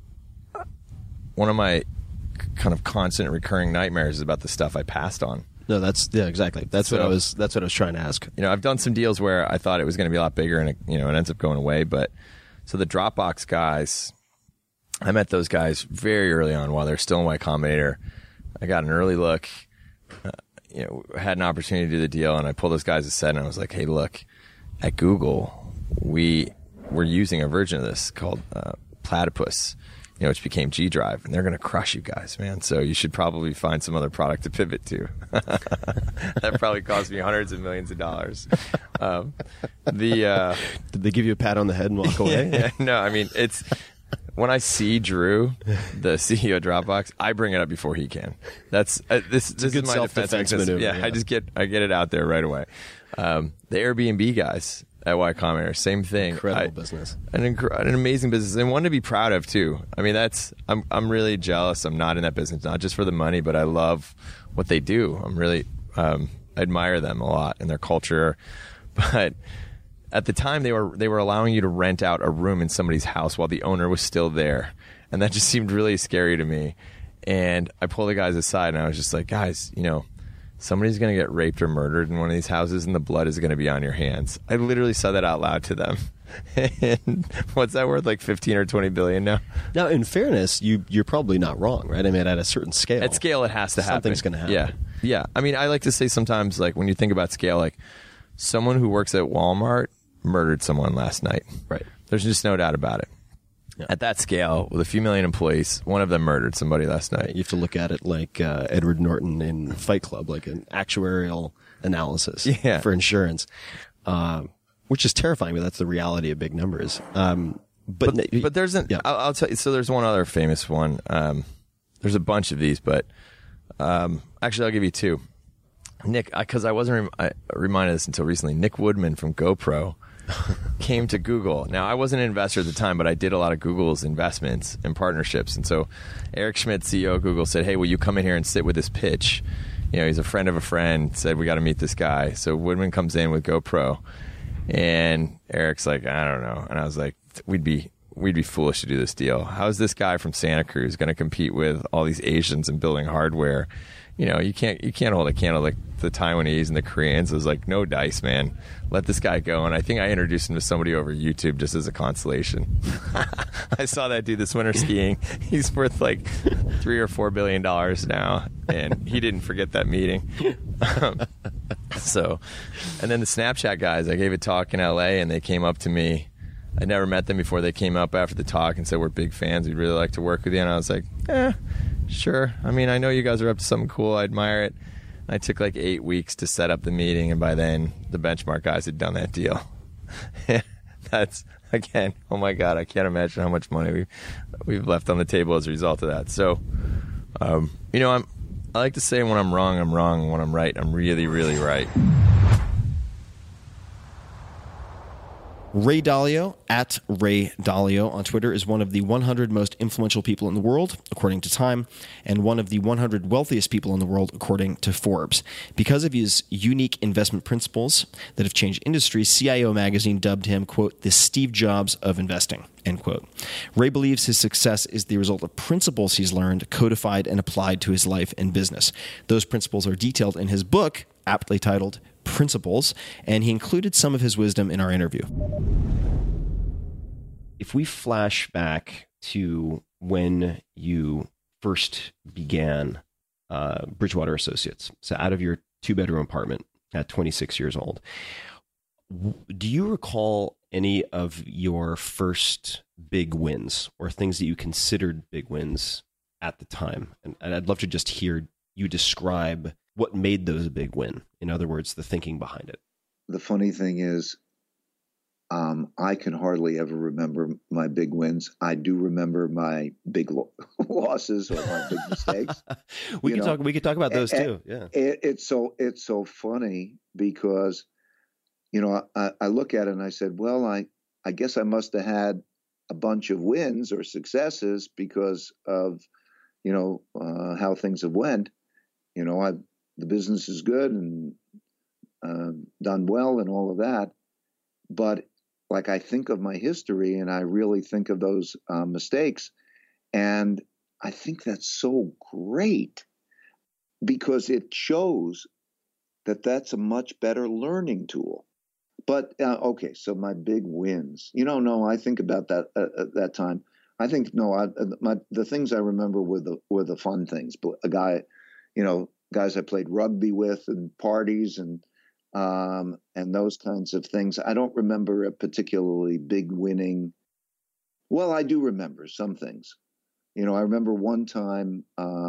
Speaker 1: kind of constant recurring nightmares is about the stuff I passed on. No, exactly. That's what I was trying to ask.
Speaker 11: I've done some deals where I thought it was going to be a lot bigger, and it ends up going away. But so the Dropbox guys, I met those guys very early on while they're still in Y Combinator. I got an early look, had an opportunity to do the deal, and I pulled those guys aside and I was like, hey, look, at Google, we're using a version of this called Platypus, which became G Drive, and they're going to crush you guys, man. So you should probably find some other product to pivot to. That probably cost me hundreds of millions of dollars.
Speaker 1: Did they give you a pat on the head and walk away?
Speaker 11: Yeah, no, it's when I see Drew, the CEO of Dropbox, I bring it up before he can. This is my defense
Speaker 1: maneuver.
Speaker 11: Yeah, I get it out there right away. The Airbnb guys at Y Combinator, same thing.
Speaker 1: Incredible business.
Speaker 11: An amazing business, and one to be proud of too. I'm really jealous. I'm not in that business, not just for the money, but I love what they do. I'm really I admire them a lot and their culture. But at the time, they were allowing you to rent out a room in somebody's house while the owner was still there, and that just seemed really scary to me. And I pulled the guys aside, and I was just like, guys, somebody's going to get raped or murdered in one of these houses, and the blood is going to be on your hands. I literally said that out loud to them. And what's that worth? Like 15 or 20 billion now?
Speaker 1: Now, in fairness, you're probably not wrong, right? I mean, at a certain scale.
Speaker 11: At scale, it has to happen.
Speaker 1: Something's going to happen.
Speaker 11: Yeah. Yeah. I mean, I like to say sometimes, like, when you think about scale, like, someone who works at Walmart murdered someone last night.
Speaker 1: Right.
Speaker 11: There's just no doubt about it. Yeah. At that scale, with a few million employees, one of them murdered somebody last night.
Speaker 1: You have to look at it like Edward Norton in Fight Club, like an actuarial analysis for insurance, which is terrifying, but that's the reality of big numbers. But
Speaker 11: there's I'll tell you. So there's one other famous one. There's a bunch of these, but actually, I'll give you two. Nick, because I wasn't reminded of this until recently. Nick Woodman from GoPro came to Google. Now, I wasn't an investor at the time, but I did a lot of Google's investments and partnerships. And so Eric Schmidt, CEO of Google, said, hey, will you come in here and sit with this pitch? You know, he's a friend of a friend, said, we got to meet this guy. So Woodman comes in with GoPro, and Eric's like, I don't know. And I was like, we'd be foolish to do this deal. How's this guy from Santa Cruz going to compete with all these Asians in building hardware? You know, you can't hold a candle like the Taiwanese and the Koreans. It was like, no dice, man. Let this guy go. And I think I introduced him to somebody over YouTube just as a consolation. I saw that dude this winter skiing. He's worth like $3 or $4 billion now, and he didn't forget that meeting. And then the Snapchat guys, I gave a talk in LA, and they came up to me. I never met them before. They came up after the talk and said, we're big fans. We'd really like to work with you. And I was like, sure. I mean, I know you guys are up to something cool. I admire it. I took like 8 weeks to set up the meeting, and by then, the Benchmark guys had done that deal. That's, again, oh my God, I can't imagine how much money we've left on the table as a result of that. So, you know, I like to say when I'm wrong, I'm wrong, and when I'm right, I'm really, really right.
Speaker 1: Ray Dalio, at Ray Dalio on Twitter, is one of the 100 most influential people in the world, according to Time, and one of the 100 wealthiest people in the world, according to Forbes. Because of his unique investment principles that have changed industries, CIO magazine dubbed him, quote, the Steve Jobs of investing, end quote. Ray believes his success is the result of principles he's learned, codified, and applied to his life and business. Those principles are detailed in his book, aptly titled Principles, and he included some of his wisdom in our interview. If we flash back to when you first began Bridgewater Associates, so out of your 2-bedroom apartment at 26 years old, do you recall any of your first big wins or things that you considered big wins at the time? And I'd love to just hear you describe what made those a big win. In other words, the thinking behind it.
Speaker 12: The funny thing is, I can hardly ever remember my big wins. I do remember my big losses or my big mistakes.
Speaker 1: We could talk about those too. Yeah,
Speaker 12: it's so funny because, you know, I look at it and I said, well, I guess I must have had a bunch of wins or successes because of, you know, how things have went. You know, the business is good and done well and all of that. But like, I think of my history and I really think of those mistakes. And I think that's so great because it shows that that's a much better learning tool. But, okay, so my big wins, you know, no, I think about that at that time. I think, no, the things I remember were the fun things. A guy, you know, guys I played rugby with and parties and those kinds of things. I don't remember a particularly big winning. Well, I do remember some things. You know, I remember one time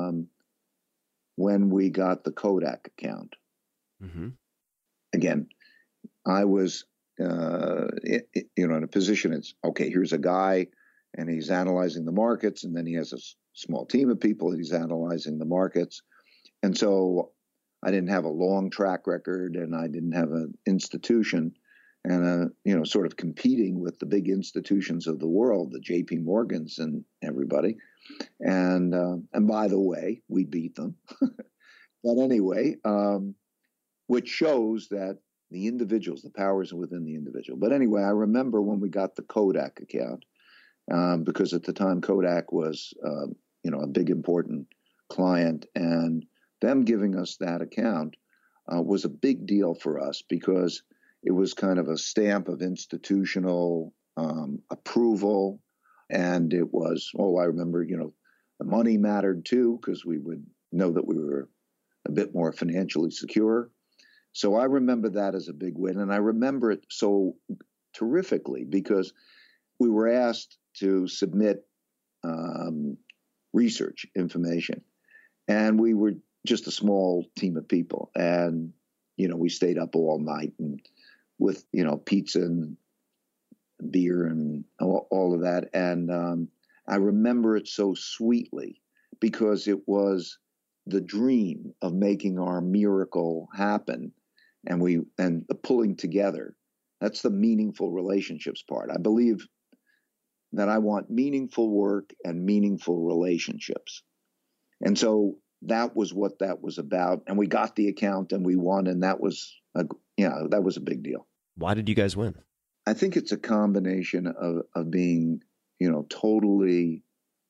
Speaker 12: when we got the Kodak account. Mm-hmm. Again, I was, you know, in a position. It's okay. Here's a guy, and he's analyzing the markets, and then he has a small team of people. He's analyzing the markets. And so I didn't have a long track record and I didn't have an institution and, you know, sort of competing with the big institutions of the world, the JP Morgans and everybody. And by the way, we beat them. But anyway, which shows that the individuals, the powers are within the individual. But anyway, I remember when we got the Kodak account, because at the time Kodak was, you know, a big important client, and them giving us that account was a big deal for us because It was kind of a stamp of institutional approval. And it was, I remember, the money mattered too, because we would know that we were a bit more financially secure. So I remember that as a big win. And I remember it so terrifically because we were asked to submit research information. And we were just a small team of people. And, we stayed up all night and with, pizza and beer and all of that. And I remember it so sweetly because it was the dream of making our miracle happen. And the pulling together, that's the meaningful relationships part. I believe that I want meaningful work and meaningful relationships. And so that was what that was about. And we got the account and we won. And that was a big deal.
Speaker 1: Why did you guys win?
Speaker 12: I think it's a combination of being, totally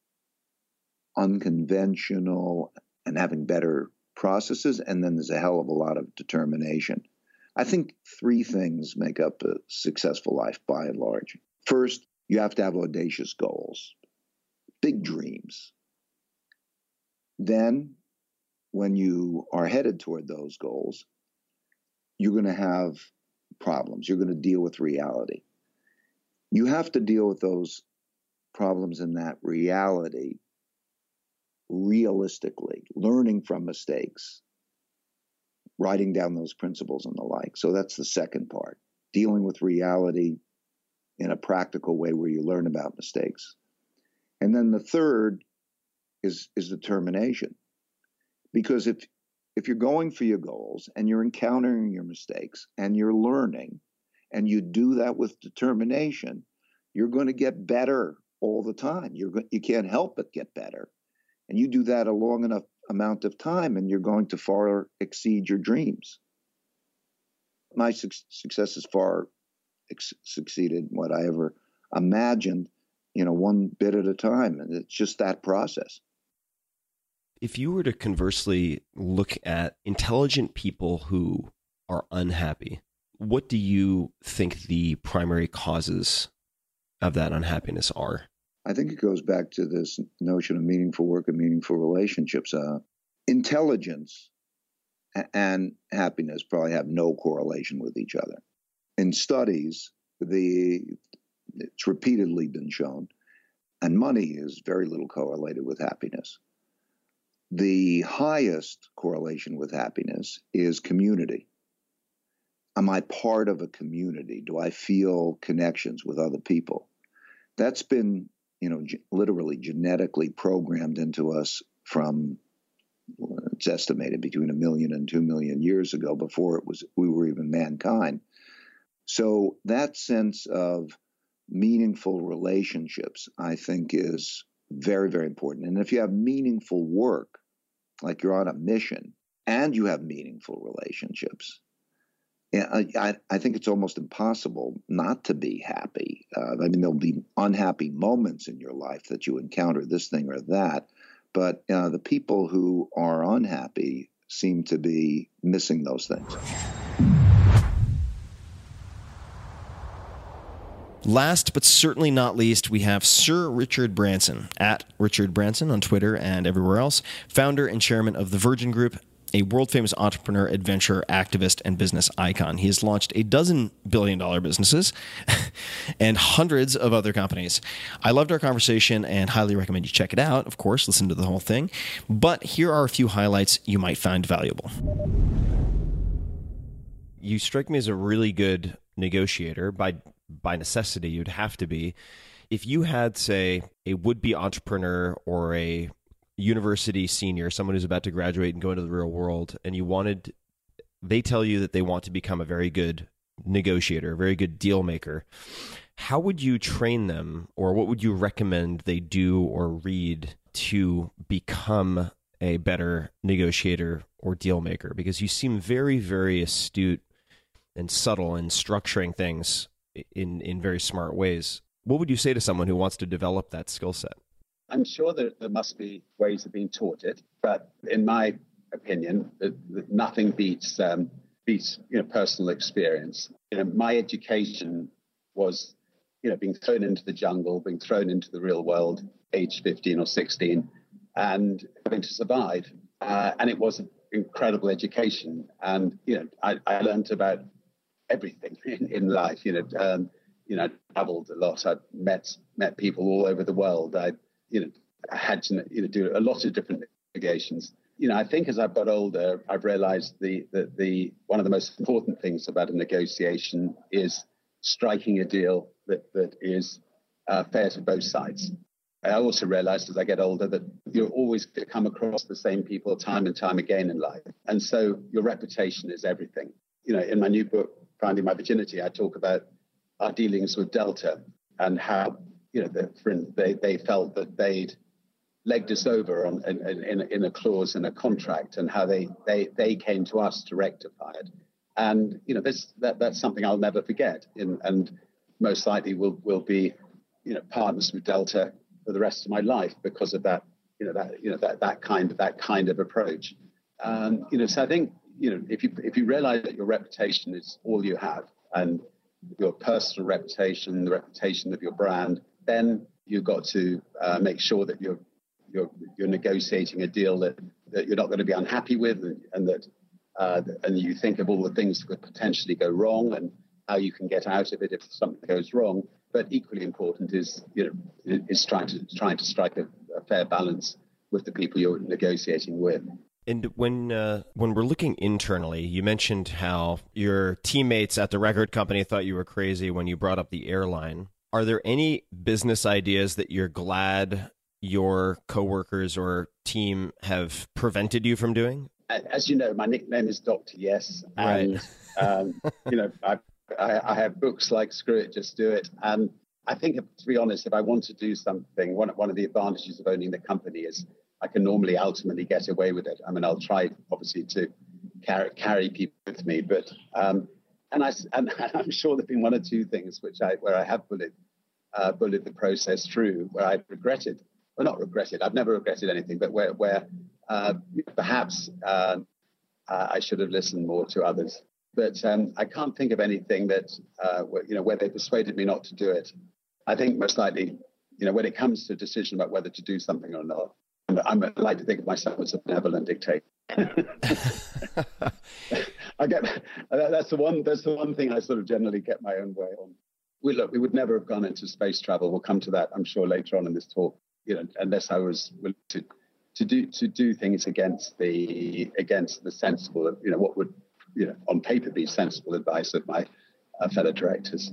Speaker 12: unconventional and having better processes. And then there's a hell of a lot of determination. I think 3 things make up a successful life by and large. First, you have to have audacious goals, big dreams. Then, when you are headed toward those goals, you're going to have problems. You're going to deal with reality. You have to deal with those problems in that reality realistically, learning from mistakes, writing down those principles and the like. So that's the second part, dealing with reality in a practical way where you learn about mistakes. And then the third is determination. Because if you're going for your goals and you're encountering your mistakes and you're learning and you do that with determination, you're going to get better all the time. You can't help but get better. And you do that a long enough amount of time and you're going to far exceed your dreams. My success has far succeeded what I ever imagined, one bit at a time. And it's just that process.
Speaker 1: If you were to conversely look at intelligent people who are unhappy, what do you think the primary causes of that unhappiness are?
Speaker 12: I think it goes back to this notion of meaningful work and meaningful relationships. Intelligence and happiness probably have no correlation with each other. In studies, it's repeatedly been shown, and money is very little correlated with happiness. The highest correlation with happiness is community. Am I part of a community? Do I feel connections with other people? That's been, literally genetically programmed into us from, it's estimated between 1 million and 2 million years ago, before we were even mankind. So that sense of meaningful relationships, I think, is very, very important. And if you have meaningful work, like you're on a mission, and you have meaningful relationships, I think it's almost impossible not to be happy. There'll be unhappy moments in your life that you encounter this thing or that, but the people who are unhappy seem to be missing those things.
Speaker 1: Last but certainly not least, we have Sir Richard Branson, at Richard Branson on Twitter and everywhere else, founder and chairman of the Virgin Group, a world-famous entrepreneur, adventurer, activist, and business icon. He has launched a dozen billion-dollar businesses and hundreds of other companies. I loved our conversation and highly recommend you check it out. Of course, listen to the whole thing. But here are a few highlights you might find valuable. You strike me as a really good negotiator. By necessity, you'd have to be. If you had, say, a would-be entrepreneur or a university senior, someone who's about to graduate and go into the real world, and they tell you that they want to become a very good negotiator, a very good deal maker, how would you train them, or what would you recommend they do or read to become a better negotiator or deal maker? Because you seem very, very astute and subtle in structuring things in very smart ways. What would you say to someone who wants to develop that skill set?
Speaker 13: I'm sure that there must be ways of being taught it, but in my opinion, nothing beats beats, personal experience. My education was, being thrown into the jungle, being thrown into the real world, age 15 or 16, and having to survive. And it was an incredible education. And, I learned about everything in life. I traveled a lot. I met people all over the world. I had to do a lot of different negotiations. I think as I've got older, I've realized the one of the most important things about a negotiation is striking a deal that is fair to both sides. I also realized as I get older that you're always going to come across the same people time and time again in life. And so your reputation is everything. In my new book, Finding My Virginity, I talk about our dealings with Delta and how, they felt that they'd legged us over in a clause in a contract, and how they came to us to rectify it. And, that's something I'll never forget. And most likely will be, partners with Delta for the rest of my life because of that, that kind of approach. So I think, if you realize that your reputation is all you have, and your personal reputation, the reputation of your brand, then you've got to make sure that you're negotiating a deal that you're not going to be unhappy with, and that and you think of all the things that could potentially go wrong and how you can get out of it if something goes wrong. But equally important is trying to strike a fair balance with the people you're negotiating with.
Speaker 1: And when we're looking internally, you mentioned how your teammates at the record company thought you were crazy when you brought up the airline. Are there any business ideas that you're glad your coworkers or team have prevented you from doing?
Speaker 13: As you know, my nickname is Dr. Yes. And, right. I have books like Screw It, Just Do It. And I think, to be honest, if I want to do something, one of the advantages of owning the company is I can normally ultimately get away with it. I mean, I'll try, obviously, to carry people with me. But and I'm sure there've been one or two things where I have bullied the process through, where I've regretted. Well, not regretted. I've never regretted anything, but where perhaps I should have listened more to others. But I can't think of anything that where they persuaded me not to do it. I think most likely, when it comes to a decision about whether to do something or not, I like to think of myself as a benevolent dictator. That's the one thing I sort of generally get my own way on. We would never have gone into space travel. We'll come to that, I'm sure, later on in this talk. Unless I was willing to do things against the sensible, what would on paper be sensible advice of my fellow directors.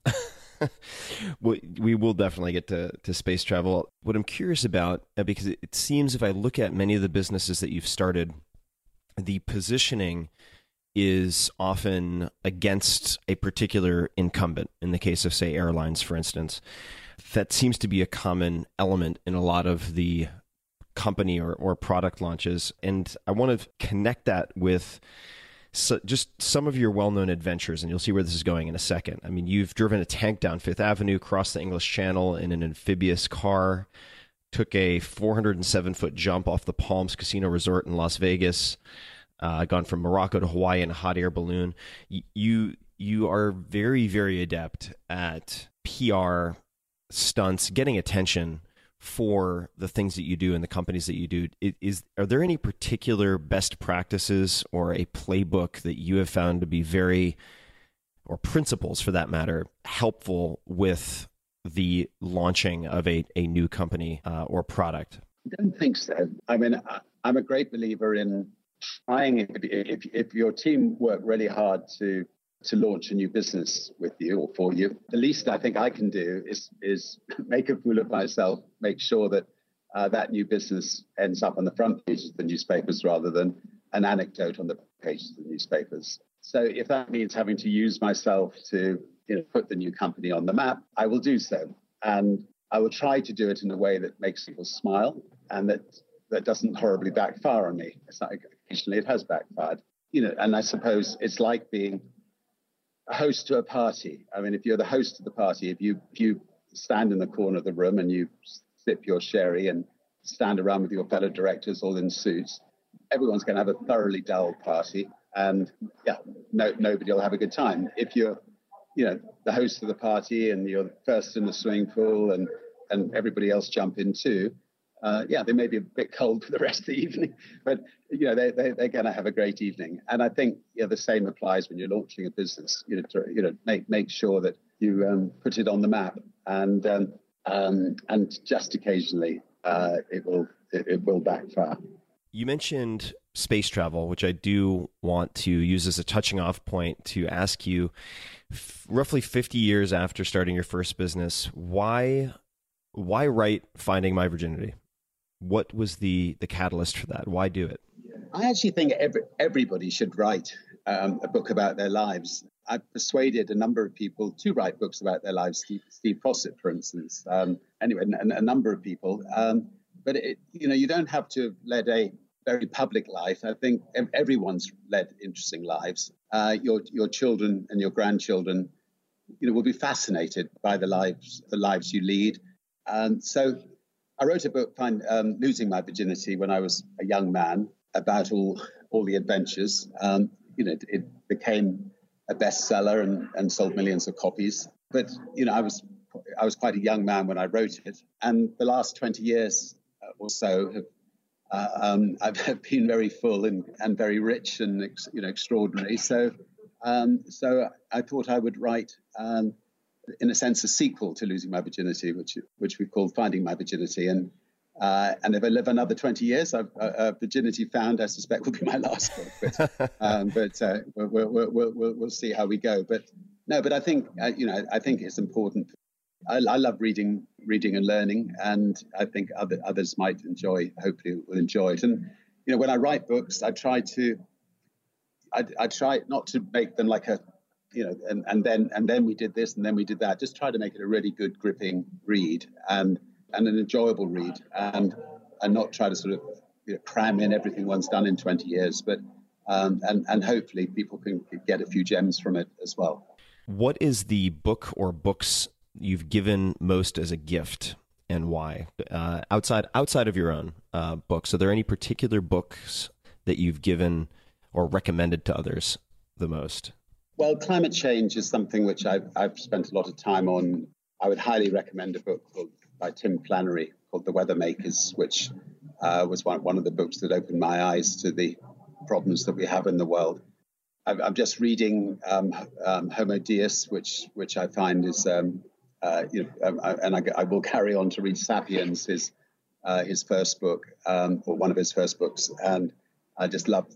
Speaker 1: We will definitely get to space travel. What I'm curious about, because it seems if I look at many of the businesses that you've started, the positioning is often against a particular incumbent. In the case of, say, airlines, for instance, that seems to be a common element in a lot of the company or product launches. And I want to connect that with just some of your well-known adventures, and you'll see where this is going in a second. I mean, you've driven a tank down Fifth Avenue, crossed the English Channel in an amphibious car, took a 407-foot jump off the Palms Casino Resort in Las Vegas, gone from Morocco to Hawaii in a hot air balloon. You are very, very adept at PR stunts, getting attention for the things that you do and the companies that you do. Are there any particular best practices or a playbook that you have found to be or principles for that matter, helpful with the launching of a new company or product?
Speaker 13: I don't think so. I mean, I'm a great believer in trying, if your team work really hard to launch a new business with you or for you, the least I think I can do is make a fool of myself, make sure that that new business ends up on the front pages of the newspapers rather than an anecdote on the pages of the newspapers. So if that means having to use myself to put the new company on the map, I will do so. And I will try to do it in a way that makes people smile and that doesn't horribly backfire on me. Occasionally it has backfired. And I suppose it's like being a host to a party. I mean, if you're the host of the party, if you stand in the corner of the room and you sip your sherry and stand around with your fellow directors all in suits, everyone's going to have a thoroughly dull party. and nobody will have a good time. If you're, the host of the party and you're first in the swimming pool and everybody else jump in too, they may be a bit cold for the rest of the evening, but they're going to have a great evening. And I think the same applies when you're launching a business. Make sure that you put it on the map, and just occasionally it will backfire.
Speaker 1: You mentioned space travel, which I do want to use as a touching off point to ask you, roughly 50 years after starting your first business, why write Finding My Virginity? What was the catalyst for that? Why do it?
Speaker 13: I actually think everybody should write a book about their lives. I've persuaded a number of people to write books about their lives. Steve Fossett, for instance. Anyway, a number of people. But you don't have to have led a very public life. I think everyone's led interesting lives. Your children and your grandchildren, will be fascinated by the lives you lead. So I wrote a book, Losing My Virginity, when I was a young man, about all the adventures. It became a bestseller and sold millions of copies. But I was quite a young man when I wrote it, and the last 20 years or so have been very full and very rich and extraordinary. So I thought I would write, in a sense, a sequel to Losing My Virginity, which we called Finding My Virginity. And if I live another 20 years, Virginity Found, I suspect, will be my last book. But we'll see how we go. But I think I think it's important. I love reading and learning, and I think others might hopefully will enjoy it. And when I write books, I try not to make them like and then we did this and then we did that. Just try to make it a really good, gripping read and an enjoyable read, and not try to sort of cram in everything one's done in 20 years, but and hopefully people can get a few gems from it as well.
Speaker 1: What is the book or books you've given most as a gift, and why? Outside of your own books, are there any particular books that you've given or recommended to others the most?
Speaker 13: Well, climate change is something which I've spent a lot of time on. I would highly recommend a book by Tim Flannery called The Weather Makers, which was one of the books that opened my eyes to the problems that we have in the world. I'm just reading Homo Deus, which I find is, and I will carry on to read Sapiens, his first book, or one of his first books, and I just love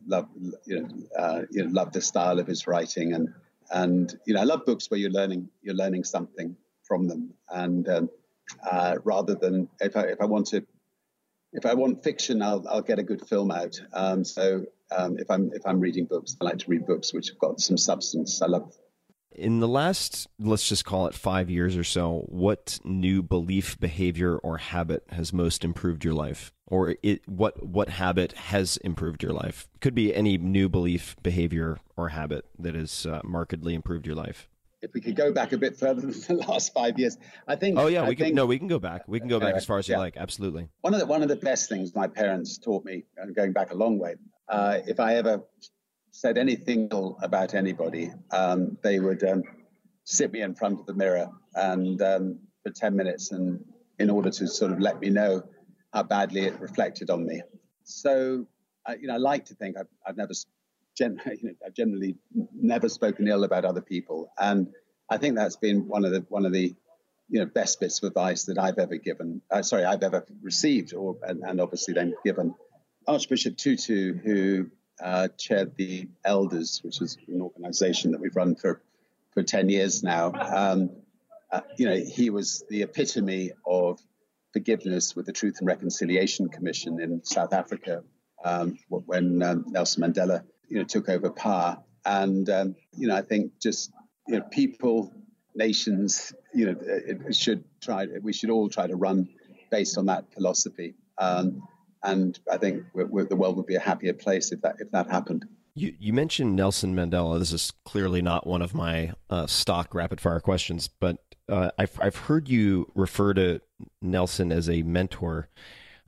Speaker 13: the style of his writing, and I love books where you're learning something from them, and rather than if I want fiction, I'll get a good film out. So if I'm reading books, I like to read books which have got some substance. I love.
Speaker 1: In the last, let's just call it 5 years or so, what new belief, behavior, or habit has most improved your life? Or what habit has improved your life? Could be any new belief, behavior, or habit that has markedly improved your life.
Speaker 13: If we could go back a bit further than the last 5 years, I think.
Speaker 1: Oh yeah, we can go back. We can go back as far as you like. Absolutely.
Speaker 13: One of the best things my parents taught me, and going back a long way, if I ever said anything about anybody, they would sit me in front of the mirror and for 10 minutes, and in order to sort of let me know how badly it reflected on me. So, I like to think I've generally never spoken ill about other people, and I think that's been one of the best bits of advice that I've ever given. I've ever received, and obviously then given. Archbishop Tutu, who chaired the Elders, which is an organization that we've run for 10 years now. He was the epitome of forgiveness with the Truth and Reconciliation Commission in South Africa when Nelson Mandela took over power. And I think just people, nations, we should all try to run based on that philosophy. And I think the world would be a happier place if that happened.
Speaker 1: You mentioned Nelson Mandela. This is clearly not one of my stock rapid fire questions, but I've heard you refer to Nelson as a mentor.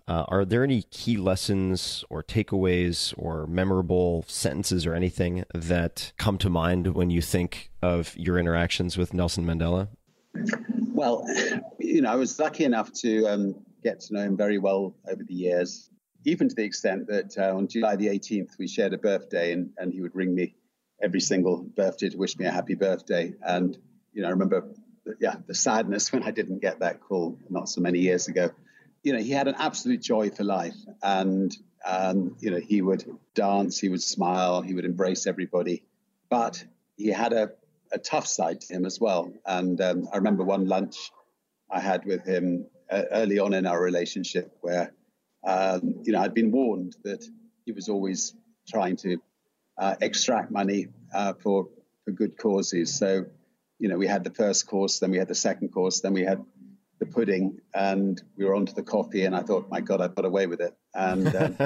Speaker 1: Are there any key lessons or takeaways or memorable sentences or anything that come to mind when you think of your interactions with Nelson Mandela?
Speaker 13: Well, I was lucky enough to get to know him very well over the years, even to the extent that on July the 18th, we shared a birthday and he would ring me every single birthday to wish me a happy birthday. And, I remember, the sadness when I didn't get that call not so many years ago. He had an absolute joy for life, and, he would dance, he would smile, he would embrace everybody, but he had a tough side to him as well. And I remember one lunch I had with him early on in our relationship where, I'd been warned that he was always trying to extract money for good causes. So, we had the first course, then we had the second course, then we had the pudding, and we were on to the coffee, and I thought, my God, I've got away with it. And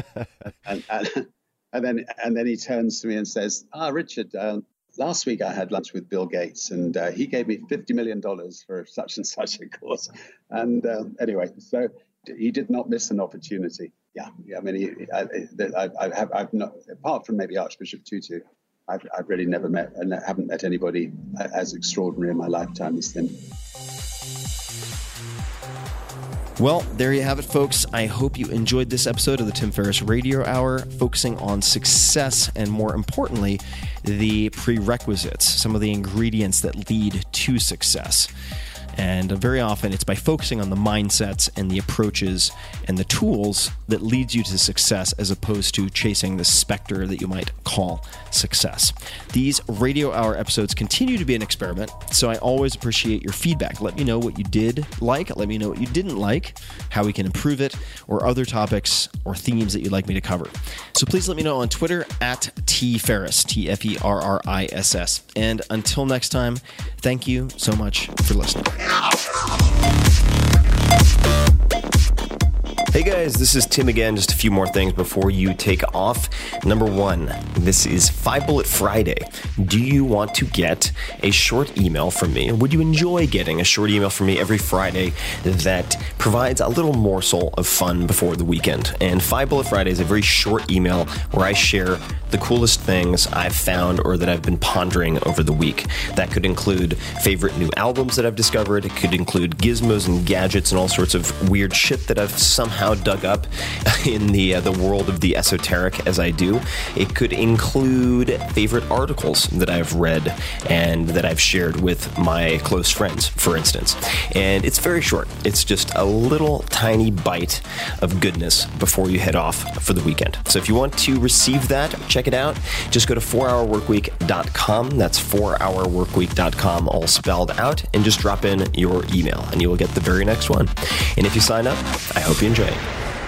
Speaker 13: and then he turns to me and says, Richard, last week I had lunch with Bill Gates, and he gave me $50 million for such and such a course. And anyway, so he did not miss an opportunity. Yeah, I mean, I've not, apart from maybe Archbishop Tutu, I've really never met and haven't met anybody as extraordinary in my lifetime as him.
Speaker 1: Well, there you have it, folks. I hope you enjoyed this episode of the Tim Ferriss Radio Hour, focusing on success and, more importantly, the prerequisites, some of the ingredients that lead to success. And very often it's by focusing on the mindsets and the approaches and the tools that leads you to success, as opposed to chasing the specter that you might call success. These Radio Hour episodes continue to be an experiment, so I always appreciate your feedback. Let me know what you did like, let me know what you didn't like, how we can improve it, or other topics or themes that you'd like me to cover. So please let me know on Twitter at tferriss, Tferriss. And until next time, thank you so much for listening. Hey guys, this is Tim again. Just a few more things before you take off. Number one, this is 5 Bullet Friday. Do you want to get a short email from me? Would you enjoy getting a short email from me every Friday that provides a little morsel of fun before the weekend? And 5 Bullet Friday is a very short email where I share the coolest things I've found or that I've been pondering over the week. That could include favorite new albums that I've discovered. It could include gizmos and gadgets and all sorts of weird shit that I've somehow dug up in the world of the esoteric as I do. It could include favorite articles that I've read and that I've shared with my close friends, for instance. And it's very short. It's just a little tiny bite of goodness before you head off for the weekend. So if you want to receive that, check it out. Just go to 4hourworkweek.com. That's 4hourworkweek.com, all spelled out, and just drop in your email and you will get the very next one. And if you sign up, I hope you enjoy it.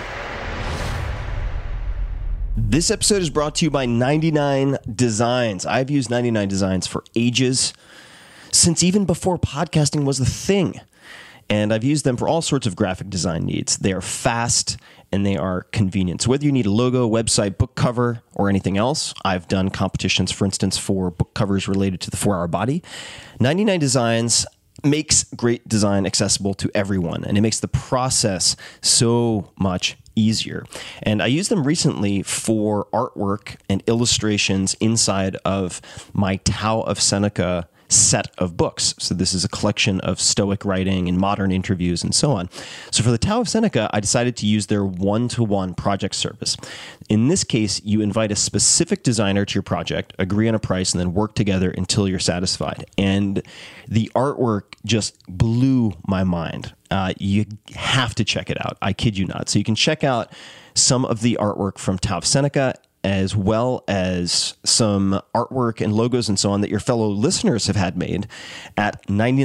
Speaker 1: This episode is brought to you by 99 Designs. I've used 99 Designs for ages, since even before podcasting was a thing. And I've used them for all sorts of graphic design needs. They are fast and they are convenient. So whether you need a logo, website, book cover, or anything else, I've done competitions, for instance, for book covers related to the 4-Hour Body. 99 Designs makes great design accessible to everyone, and it makes the process so much easier. And I used them recently for artwork and illustrations inside of my Tao of Seneca set of books. So this is a collection of Stoic writing and modern interviews and so on. So for the Tao of Seneca, I decided to use their one-to-one project service. In this case, you invite a specific designer to your project, agree on a price, and then work together until you're satisfied. And the artwork just blew my mind. You have to check it out. I kid you not. So you can check out some of the artwork from Tao of Seneca, as well as some artwork and logos and so on that your fellow listeners have had made at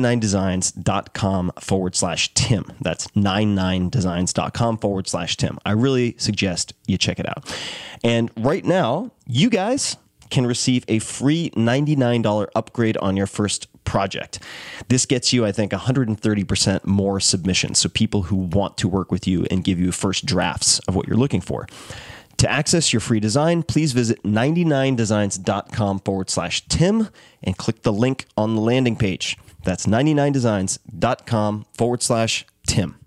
Speaker 1: 99designs.com/Tim. That's 99designs.com/Tim. I really suggest you check it out. And right now, you guys can receive a free $99 upgrade on your first project. This gets you, I think, 130% more submissions. So people who want to work with you and give you first drafts of what you're looking for. To access your free design, please visit 99designs.com/Tim and click the link on the landing page. That's 99designs.com/Tim.